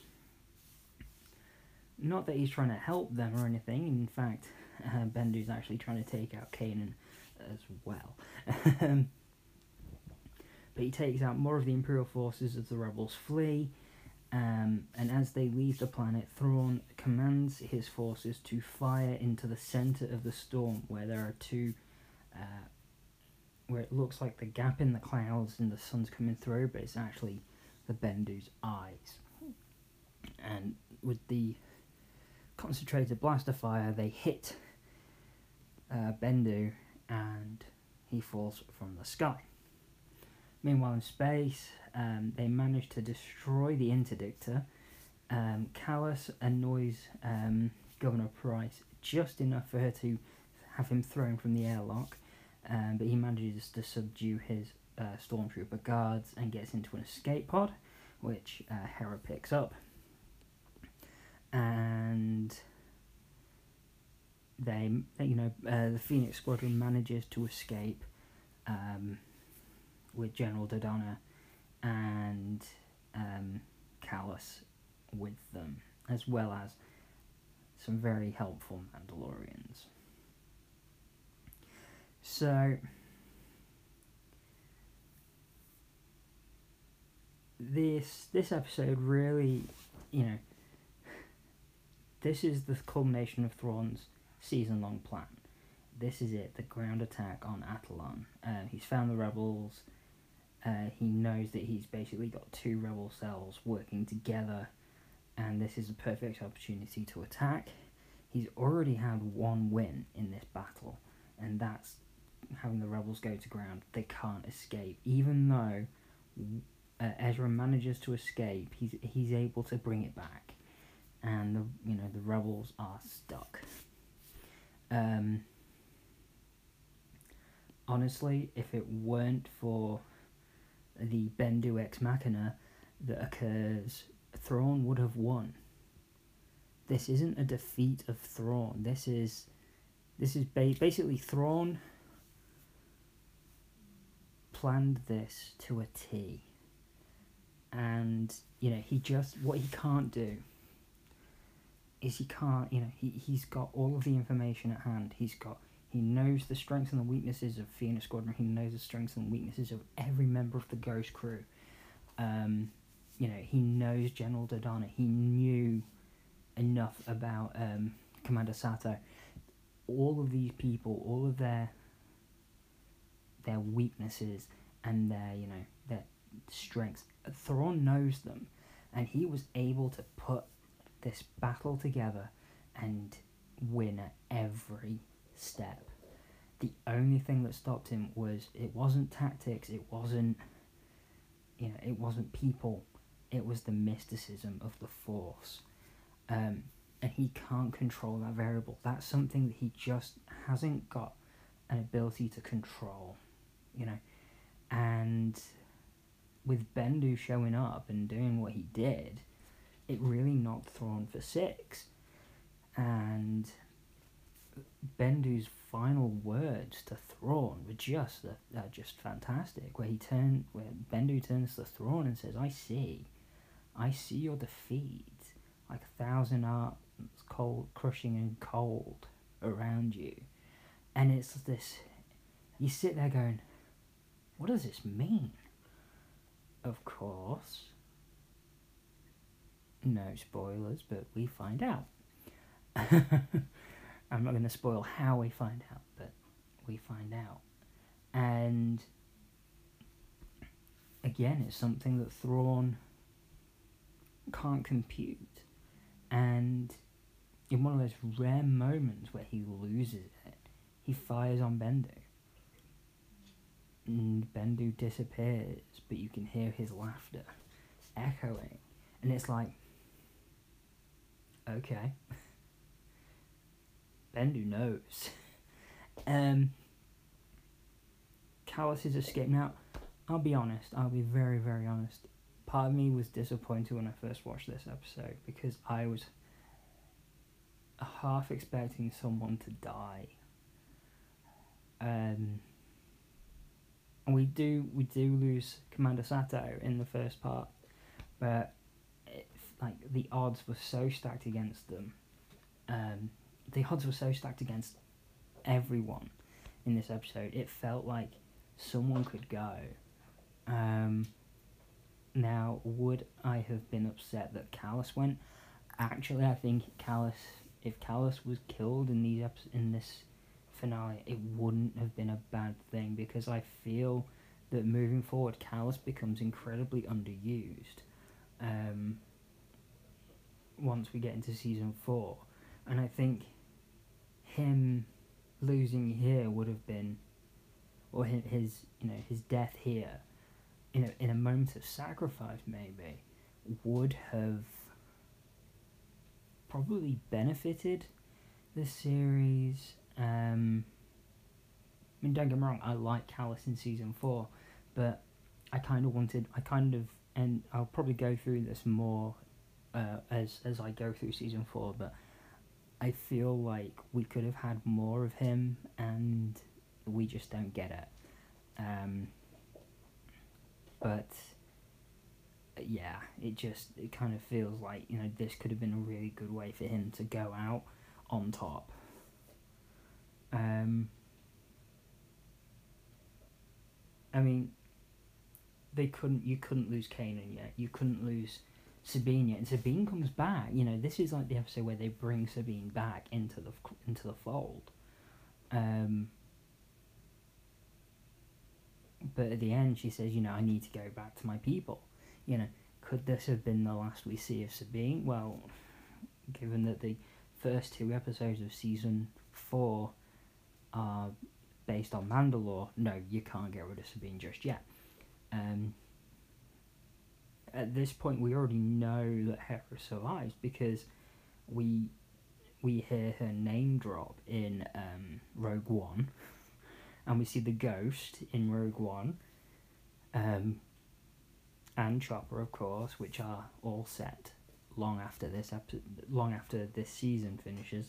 Not that he's trying to help them or anything. In fact, uh, Bendu's actually trying to take out Kanan as well. um, but he takes out more of the Imperial forces as the rebels flee. Um, and as they leave the planet, Thrawn commands his forces to fire into the center of the storm, where there are two, uh, where it looks like the gap in the clouds and the sun's coming through, but it's actually the Bendu's eyes. And with the concentrated blaster fire, they hit uh, Bendu, and he falls from the sky. Meanwhile, in space, um, they manage to destroy the interdictor. Um, Kallus annoys um, Governor Price just enough for her to have him thrown from the airlock, um, but he manages to subdue his uh, stormtrooper guards and gets into an escape pod, which uh, Hera picks up. And they, you know, uh, the Phoenix Squadron manages to escape um, with General Dodonna and um, Kallus with them, as well as some very helpful Mandalorians. So, this this episode really, you know, this is the culmination of Thrawn's season-long plan. This is it, the ground attack on Atollon. Uh, he's found the rebels. Uh, he knows that he's basically got two rebel cells working together, and this is a perfect opportunity to attack. He's already had one win in this battle, and that's having the rebels go to ground. They can't escape. Even though uh, Ezra manages to escape, he's he's able to bring it back, and the you know the rebels are stuck. Um, honestly, if it weren't for the Bendu Ex Machina that occurs, Thrawn would have won. This isn't a defeat of Thrawn. This is this is ba- basically Thrawn planned this to a T. And, you know, he just, what he can't do is he can't, you know, he, he's got all of the information at hand. He's got, he knows the strengths and the weaknesses of Phoenix Squadron. He knows the strengths and weaknesses of every member of the Ghost crew. Um, you know, he knows General Dodonna. He knew enough about um, Commander Sato. All of these people, all of their their weaknesses and their, you know, their strengths, Thrawn knows them, and he was able to put this battle together and win at every step. The only thing that stopped him was, it wasn't tactics, it wasn't, you know, it wasn't people, it was the mysticism of the Force. Um, and he can't control that variable. That's something that he just hasn't got an ability to control, you know. And with Bendu showing up and doing what he did, it really knocked Thrawn for six. And Bendu's final words to Thrawn were just uh, just fantastic. Where he turned, where Bendu turns to Thrawn and says, "I see, I see your defeat, like a thousand arms, cold, crushing and cold around you." And it's this, you sit there going, what does this mean? Of course, no spoilers, but we find out. I'm not going to spoil how we find out, but we find out. And again, it's something that Thrawn can't compute. And in one of those rare moments where he loses it, he fires on Bendu. And Bendu disappears, but you can hear his laughter echoing. And it's like, okay. Bendu knows. um, Kallus' escape. Now, I'll be honest, I'll be very, very honest. Part of me was disappointed when I first watched this episode, because I was half expecting someone to die. Um, and we do we do lose Commander Sato in the first part, but it, like the odds were so stacked against them. Um, the odds were so stacked against everyone in this episode. It felt like someone could go. Um, now, would I have been upset that Kallus went? Actually, I think Kallus, if Kallus was killed in these epi- in this finale, it wouldn't have been a bad thing, because I feel that moving forward, Kallus becomes incredibly underused. Um, once we get into season four, and I think him losing here would have been, or his, his you know his death here, in a in a moment of sacrifice maybe, would have probably benefited the series. Um, I mean, don't get me wrong, I like Kallus in season four, but I kind of wanted, I kind of, and I'll probably go through this more uh, as as I go through season four, but I feel like we could have had more of him, and we just don't get it. Um, but yeah, it just it kind of feels like, you know, this could have been a really good way for him to go out on top. Um, I mean, they couldn't. You couldn't lose Kanan yet. You couldn't lose Sabine yet. And Sabine comes back. You know, this is like the episode where they bring Sabine back into the into the fold. Um, but at the end, she says, you know, I need to go back to my people. You know, could this have been the last we see of Sabine? Well, given that the first two episodes of season four are based on Mandalore, no, you can't get rid of Sabine just yet. Um, at this point, we already know that Hera survives because we we hear her name drop in um, Rogue One, and we see the ghost in Rogue One, um, and Chopper, of course, which are all set long after this epi- long after this season finishes.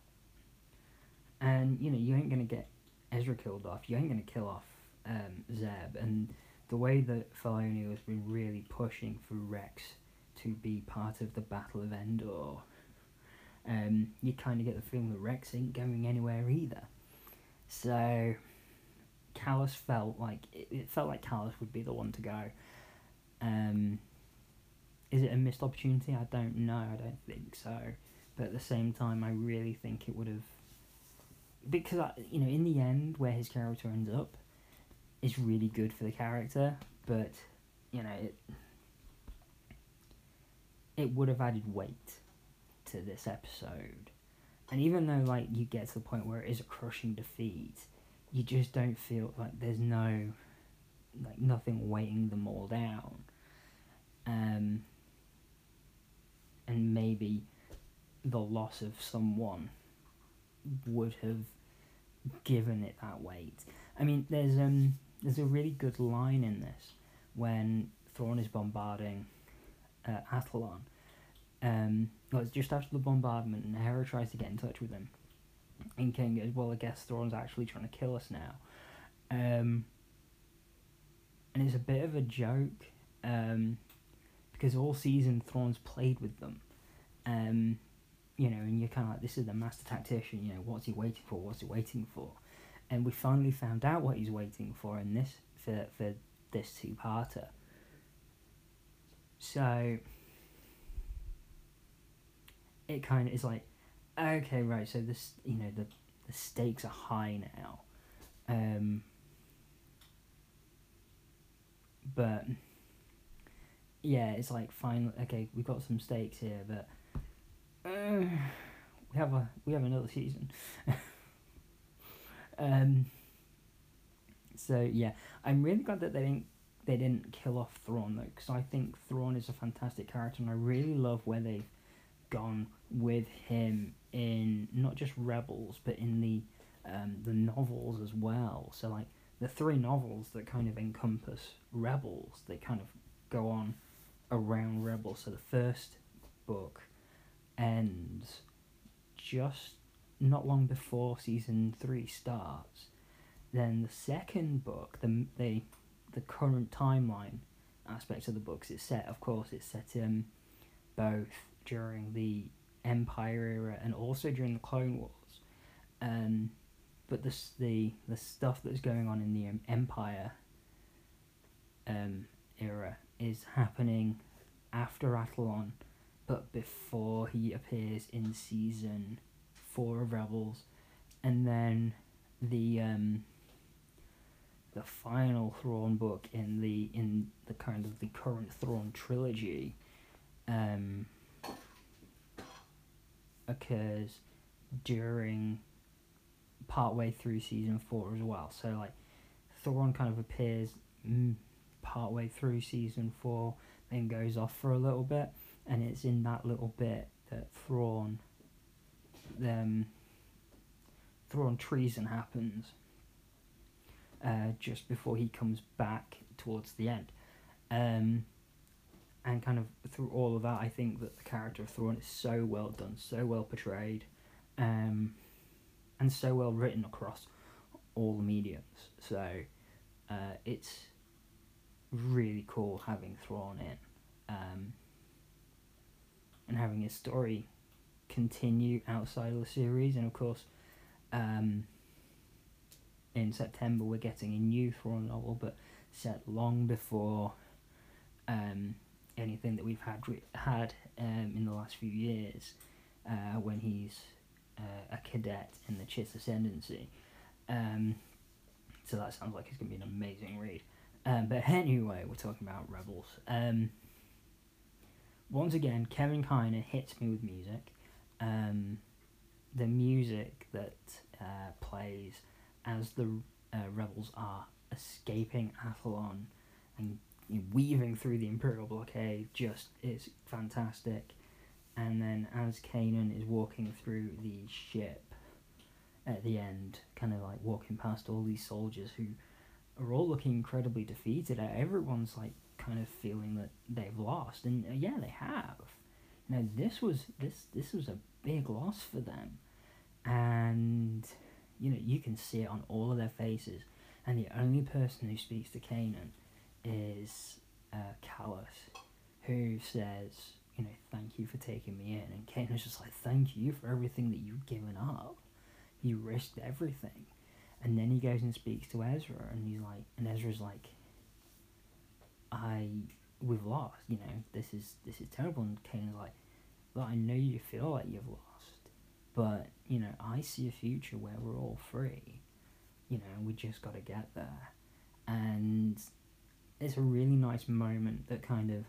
And you know, you ain't gonna get Ezra killed off. You ain't gonna kill off um, Zeb. And the way that Filoni has been really pushing for Rex to be part of the Battle of Endor, um, you kind of get the feeling that Rex ain't going anywhere either. So Kallus felt like it, it felt like Kallus would be the one to go. Um, is it a missed opportunity? I don't know. I don't think so. But at the same time, I really think it would have, because I, you know, in the end, where his character ends up is really good for the character. But you know, it it would have added weight to this episode. And even though like you get to the point where it is a crushing defeat, you just don't feel like there's no like nothing weighing them all down. Um, and maybe the loss of someone would have given it that weight. I mean, there's um there's a really good line in this when Thrawn is bombarding uh, Athlon. Um, well, it's just after the bombardment, and Hera tries to get in touch with him. And King goes, "Well, I guess Thrawn's actually trying to kill us now." Um, and it's a bit of a joke, um, because all season Thrawn's played with them. Um, you know, and you're kind of like, this is the master tactician, you know, what's he waiting for, what's he waiting for? And we finally found out what he's waiting for in this, for, for this two-parter. So, it kind of is like, okay, right, so this, you know, the, the stakes are high now. Um, but, yeah, it's like, finally, okay, we've got some stakes here, but uh, we have a we have another season. um. So yeah, I'm really glad that they didn't they didn't kill off Thrawn though, because I think Thrawn is a fantastic character, and I really love where they've gone with him in not just Rebels, but in the um the novels as well. So like the three novels that kind of encompass Rebels, they kind of go on around Rebels. So the first book ends just not long before season three starts. Then the second book, the the the current timeline aspect of the books, it's set, of course, it's set in both during the Empire era and also during the Clone Wars. Um, but the the the stuff that's going on in the um, Empire um era is happening after Athlon, but before he appears in season four of Rebels, and then the um, the final Thrawn book in the in the kind of the current Thrawn trilogy um, occurs during partway through season four as well. So like Thrawn kind of appears mm, partway through season four, then goes off for a little bit. And it's in that little bit that Thrawn, um, Thrawn treason happens, uh, just before he comes back towards the end. Um, and kind of through all of that, I think that the character of Thrawn is so well done, so well portrayed, um, and so well written across all the mediums. So uh, it's really cool having Thrawn in. having his story continue outside of the series, and of course, um, in September we're getting a new Thrawn novel, but set long before um, anything that we've had had um, in the last few years, uh, when he's uh, a cadet in the Chiss Ascendancy. Um, so that sounds like it's going to be an amazing read. Um, but anyway, we're talking about Rebels. Um, once again, Kevin Kiner hits me with music. Um, the music that uh, plays as the uh, rebels are escaping Athlon and, you know, weaving through the Imperial blockade just is fantastic. And then as Kanan is walking through the ship at the end, kind of like walking past all these soldiers who are all looking incredibly defeated, everyone's like kind of feeling that they've lost, and uh, yeah, they have. You know, this was this this was a big loss for them, and you know, you can see it on all of their faces. And the only person who speaks to Kanan is uh, Callus, who says, you know, thank you for taking me in. And Kanan's just like, thank you for everything that you've given up. You risked everything. And then he goes and speaks to Ezra, and he's like, and Ezra's like, I, we've lost. You know, this is this is terrible. And Kanan's like, well, I know you feel like you've lost, but you know, I see a future where we're all free. You know, we just got to get there. And it's a really nice moment that kind of,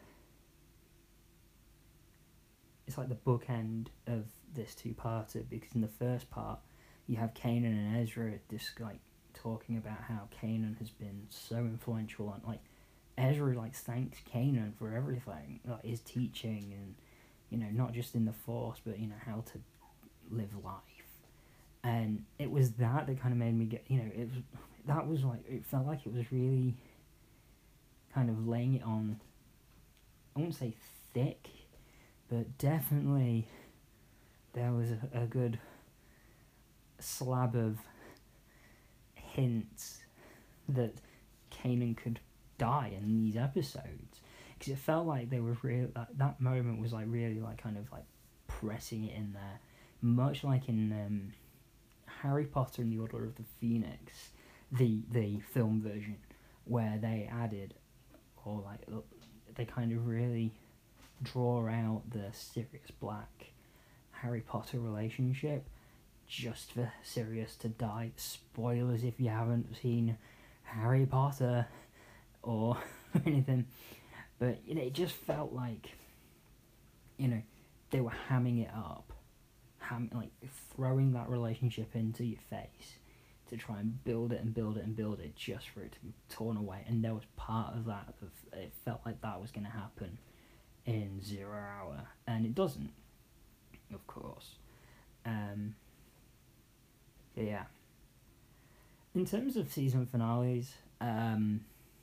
it's like the bookend of this two-parter, because in the first part, you have Kanan and Ezra just like talking about how Kanan has been so influential on, like, Ezra like thanks Kanan for everything, like his teaching, and you know, not just in the Force, but you know, how to live life. And it was that that kind of made me get, you know, it was, that was like, it felt like it was really kind of laying it on, I wouldn't say thick, but definitely there was a, a good slab of hints that Kanan could die in these episodes, because it felt like they were real, that, that moment was like really like kind of like pressing it in there, much like in um, Harry Potter and the Order of the Phoenix, the the film version, where they added, or like they kind of really draw out the Sirius Black Harry Potter relationship just for Sirius to die. Spoilers if you haven't seen Harry Potter or anything, but you know, it just felt like, you know, they were hamming it up, ham like throwing that relationship into your face to try and build it and build it and build it just for it to be torn away. And there was part of that of, it felt like that was going to happen in Zero Hour, and it doesn't, of course. Um, yeah. In terms of season finales, um,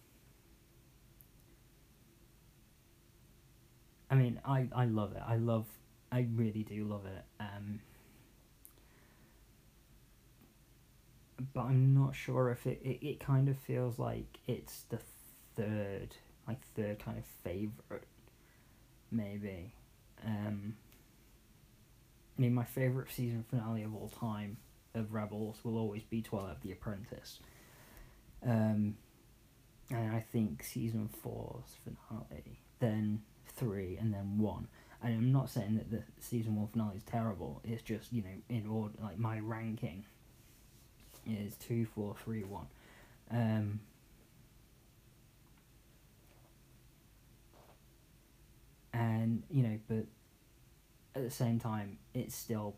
I mean, I, I love it. I love, I really do love it. Um, but I'm not sure if it, it, it kind of feels like it's the third, like third kind of favourite, maybe. Um, I mean, my favourite season finale of all time of Rebels will always be Twilight the Apprentice. Um, and I think season four's finale, then three, and then one. And I'm not saying that the season one finale is terrible, it's just, you know, in order, like, my ranking is two, four, three, one. Um, and, you know, but at the same time, it's still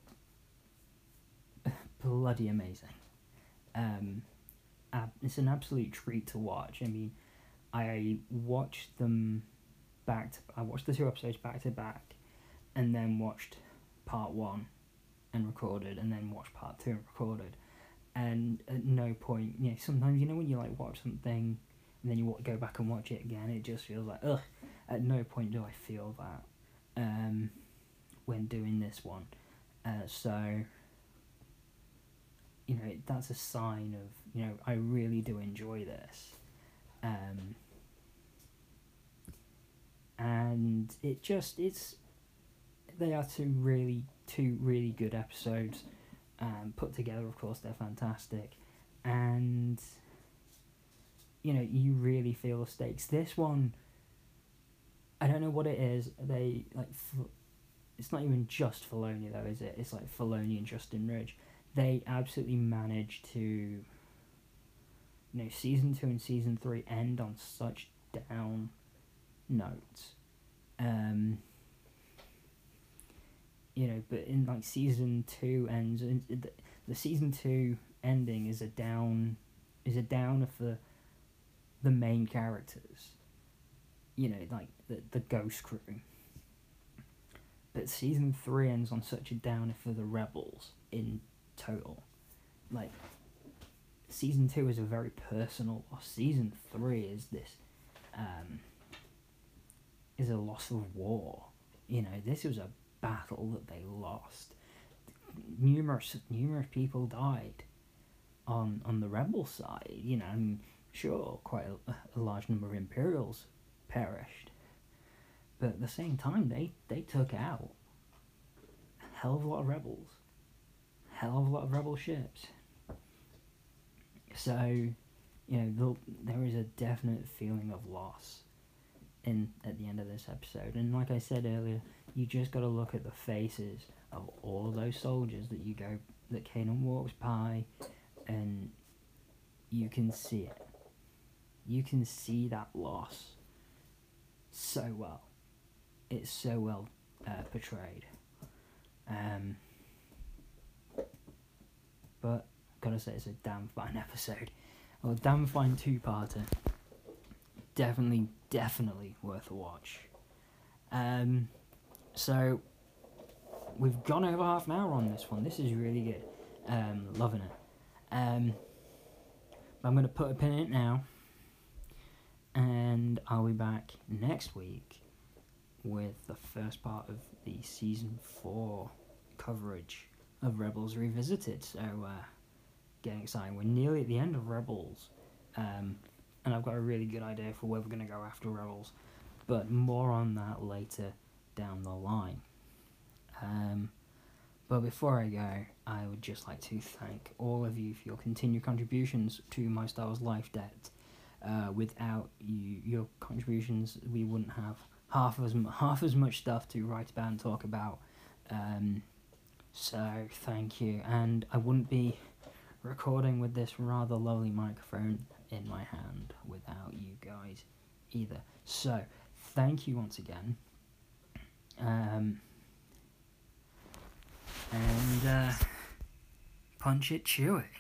bloody amazing. Um, ab- it's an absolute treat to watch. I mean, I watched them back to, I watched the two episodes back to back, and then watched part one and recorded, and then watched part two and recorded. And at no point, you know, sometimes, you know, when you like watch something and then you want to go back and watch it again, it just feels like, ugh. At no point do I feel that um, when doing this one. Uh, so, you know, that's a sign of, you know, I really do enjoy this. Um, and it just, it's, they are two really two really good episodes, um, put together. Of course, they're fantastic, and you know you really feel the stakes. This one, I don't know what it is. They like, it's not even just Filoni though, is it? It's like Filoni and Justin Ridge. They absolutely managed to, you know, season two and season three end on such down notes. Um, you know, but in like season two ends, the, the season two ending is a down, is a downer for the main characters. You know, like the the Ghost Crew. But season three ends on such a downer for the Rebels in total. Like, season two is a very personal loss. Season three is this, um, is a loss of war. You know, this was a battle that they lost. Numerous, numerous people died on on the Rebel side. You know, I mean, sure, quite a, a large number of Imperials perished. But at the same time, they, they took out a hell of a lot of rebels. Hell of a lot of rebel ships. So, you know, the, there is a definite feeling of loss in at the end of this episode. And like I said earlier, you just got to look at the faces of all of those soldiers that you go, that Kanan walks by, and you can see it. You can see that loss so well. It's so well uh, portrayed. Um, but, gotta say, it's a damn fine episode. Well, a damn fine two-parter. Definitely, definitely worth a watch. Um, so, we've gone over half an hour on this one. This is really good. Um, loving it. Um, I'm going to put a pin in it now. And I'll be back next week with the first part of the season four coverage of Rebels Revisited. So, uh, getting excited. We're nearly at the end of Rebels, um, and I've got a really good idea for where we're going to go after Rebels, but more on that later down the line. Um, but before I go, I would just like to thank all of you for your continued contributions to my Star Wars Life Debt. Uh, without you, your contributions, we wouldn't have half as half as much stuff to write about and talk about. Um, so thank you, and I wouldn't be recording with this rather lovely microphone in my hand without you guys either. So thank you once again. Um, and uh, punch it, chew it.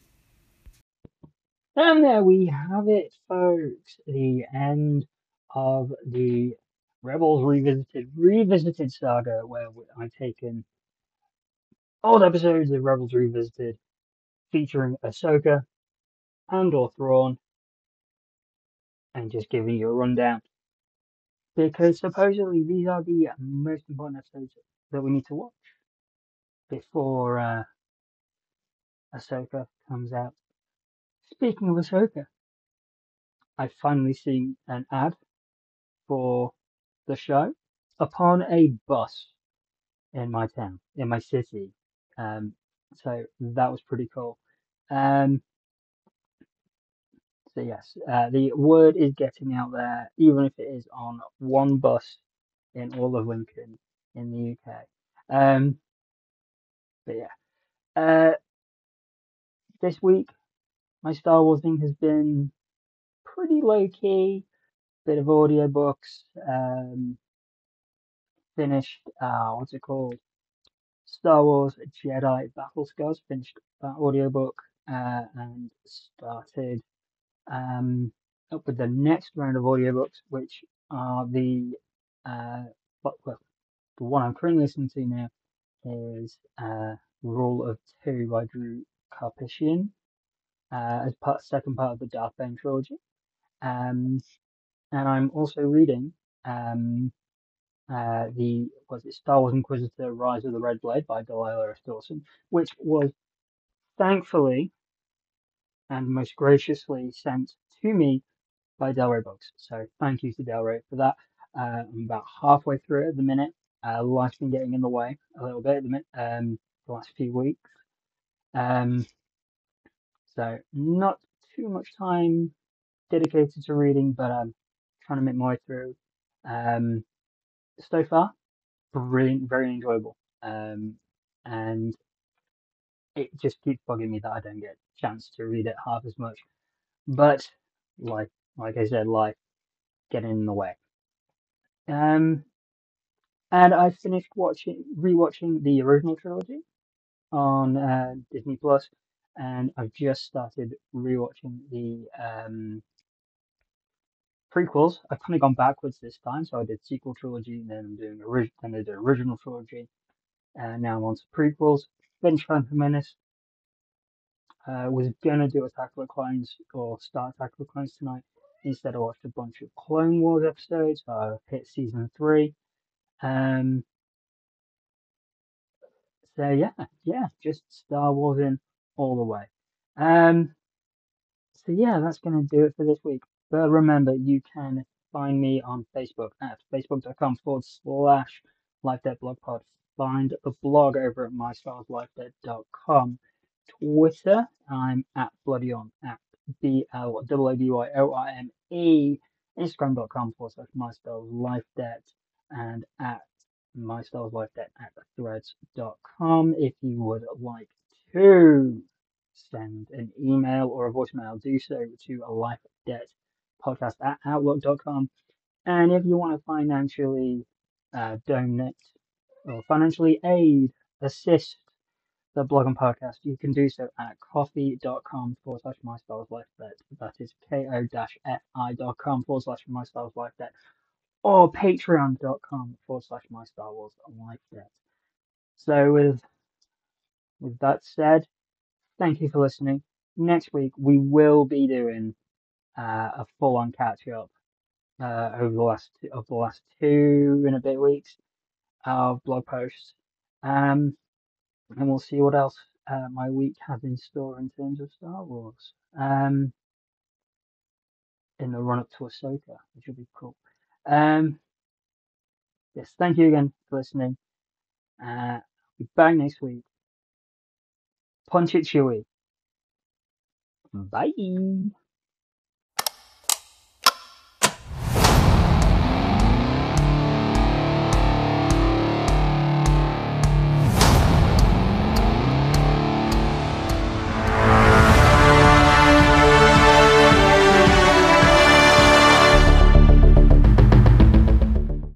And there we have it, folks. The end of the Rebels Revisited Revisited saga, where I've taken old episodes of Rebels Revisited featuring Ahsoka and/or Thrawn, and just giving you a rundown. Because supposedly these are the most important episodes that we need to watch before uh, Ahsoka comes out. Speaking of Ahsoka, I've finally seen an ad for the show upon a bus in my town, in my city. Um, so that was pretty cool. Um, so yes, uh, the word is getting out there, even if it is on one bus in all of Lincoln in the U K. Um, but yeah, uh, this week my Star Wars thing has been pretty low key. Bit of audiobooks. Um, finished. Uh, what's it called? Star Wars Jedi Battle Scars. Finished that audiobook uh, and started um, up with the next round of audiobooks, which are the uh, well, well, the one I'm currently listening to now is uh, Rule of Two by Drew Karpyshyn, uh, as part second part of the Darth Bane trilogy. Um, and I'm also reading um, uh, the was it Star Wars Inquisitor: Rise of the Red Blade by Delilah F. Dawson, which was thankfully and most graciously sent to me by Delray Books. So thank you to Delray for that. Uh, I'm about halfway through it at the minute. Uh, life's been getting in the way a little bit at the, mi- um, the last few weeks. Um, so not too much time dedicated to reading, but I'm trying to make my way through. Um, so far, brilliant, very enjoyable. Um, and it just keeps bugging me that I don't get a chance to read it half as much. But like like I said, life getting in the way. Um, and I finished watching rewatching the original trilogy on uh, Disney Plus, and I've just started rewatching the um, prequels. I've kind of gone backwards this time, so I did sequel trilogy, and then I'm doing orig- then I did original trilogy, and now I'm on to prequels. Finished Phantom Menace. Uh, was gonna do Attack of the Clones or start Attack of the Clones tonight. Instead, I watched a bunch of Clone Wars episodes. So I hit season three. Um, so yeah, yeah, just Star Wars in all the way. Um, so yeah, that's gonna do it for this week. But remember, you can find me on Facebook at facebook.com forward slash Life Debt Blog Pod. Find the blog over at my stars life debt dot com. Twitter, I'm at Bloody On, at B L O O D Y O R M E. Instagram.com forward slash My Stars Life Debt, and at My Stars Life Debt at threads dot com. If you would like to send an email or a voicemail, do so to a life debt podcast at outlook dot com. And if you want to financially uh, donate or financially aid, assist the blog and podcast, you can do so at coffee.com forward slash my styles life bet. That is ko-fi dot com forward slash my styles life bet, or patreon.com forward slash my star wars life bet. So with with that said, thank you for listening. Next week we will be doing uh, a full on catch up uh, over the last of the last two and a bit weeks of blog posts. Um, and we'll see what else uh, my week has in store in terms of Star Wars. Um, in the run up to Ahsoka, which will be cool. Um, yes, thank you again for listening. Uh, I'll be back next week. Punch it, Chewie. Bye.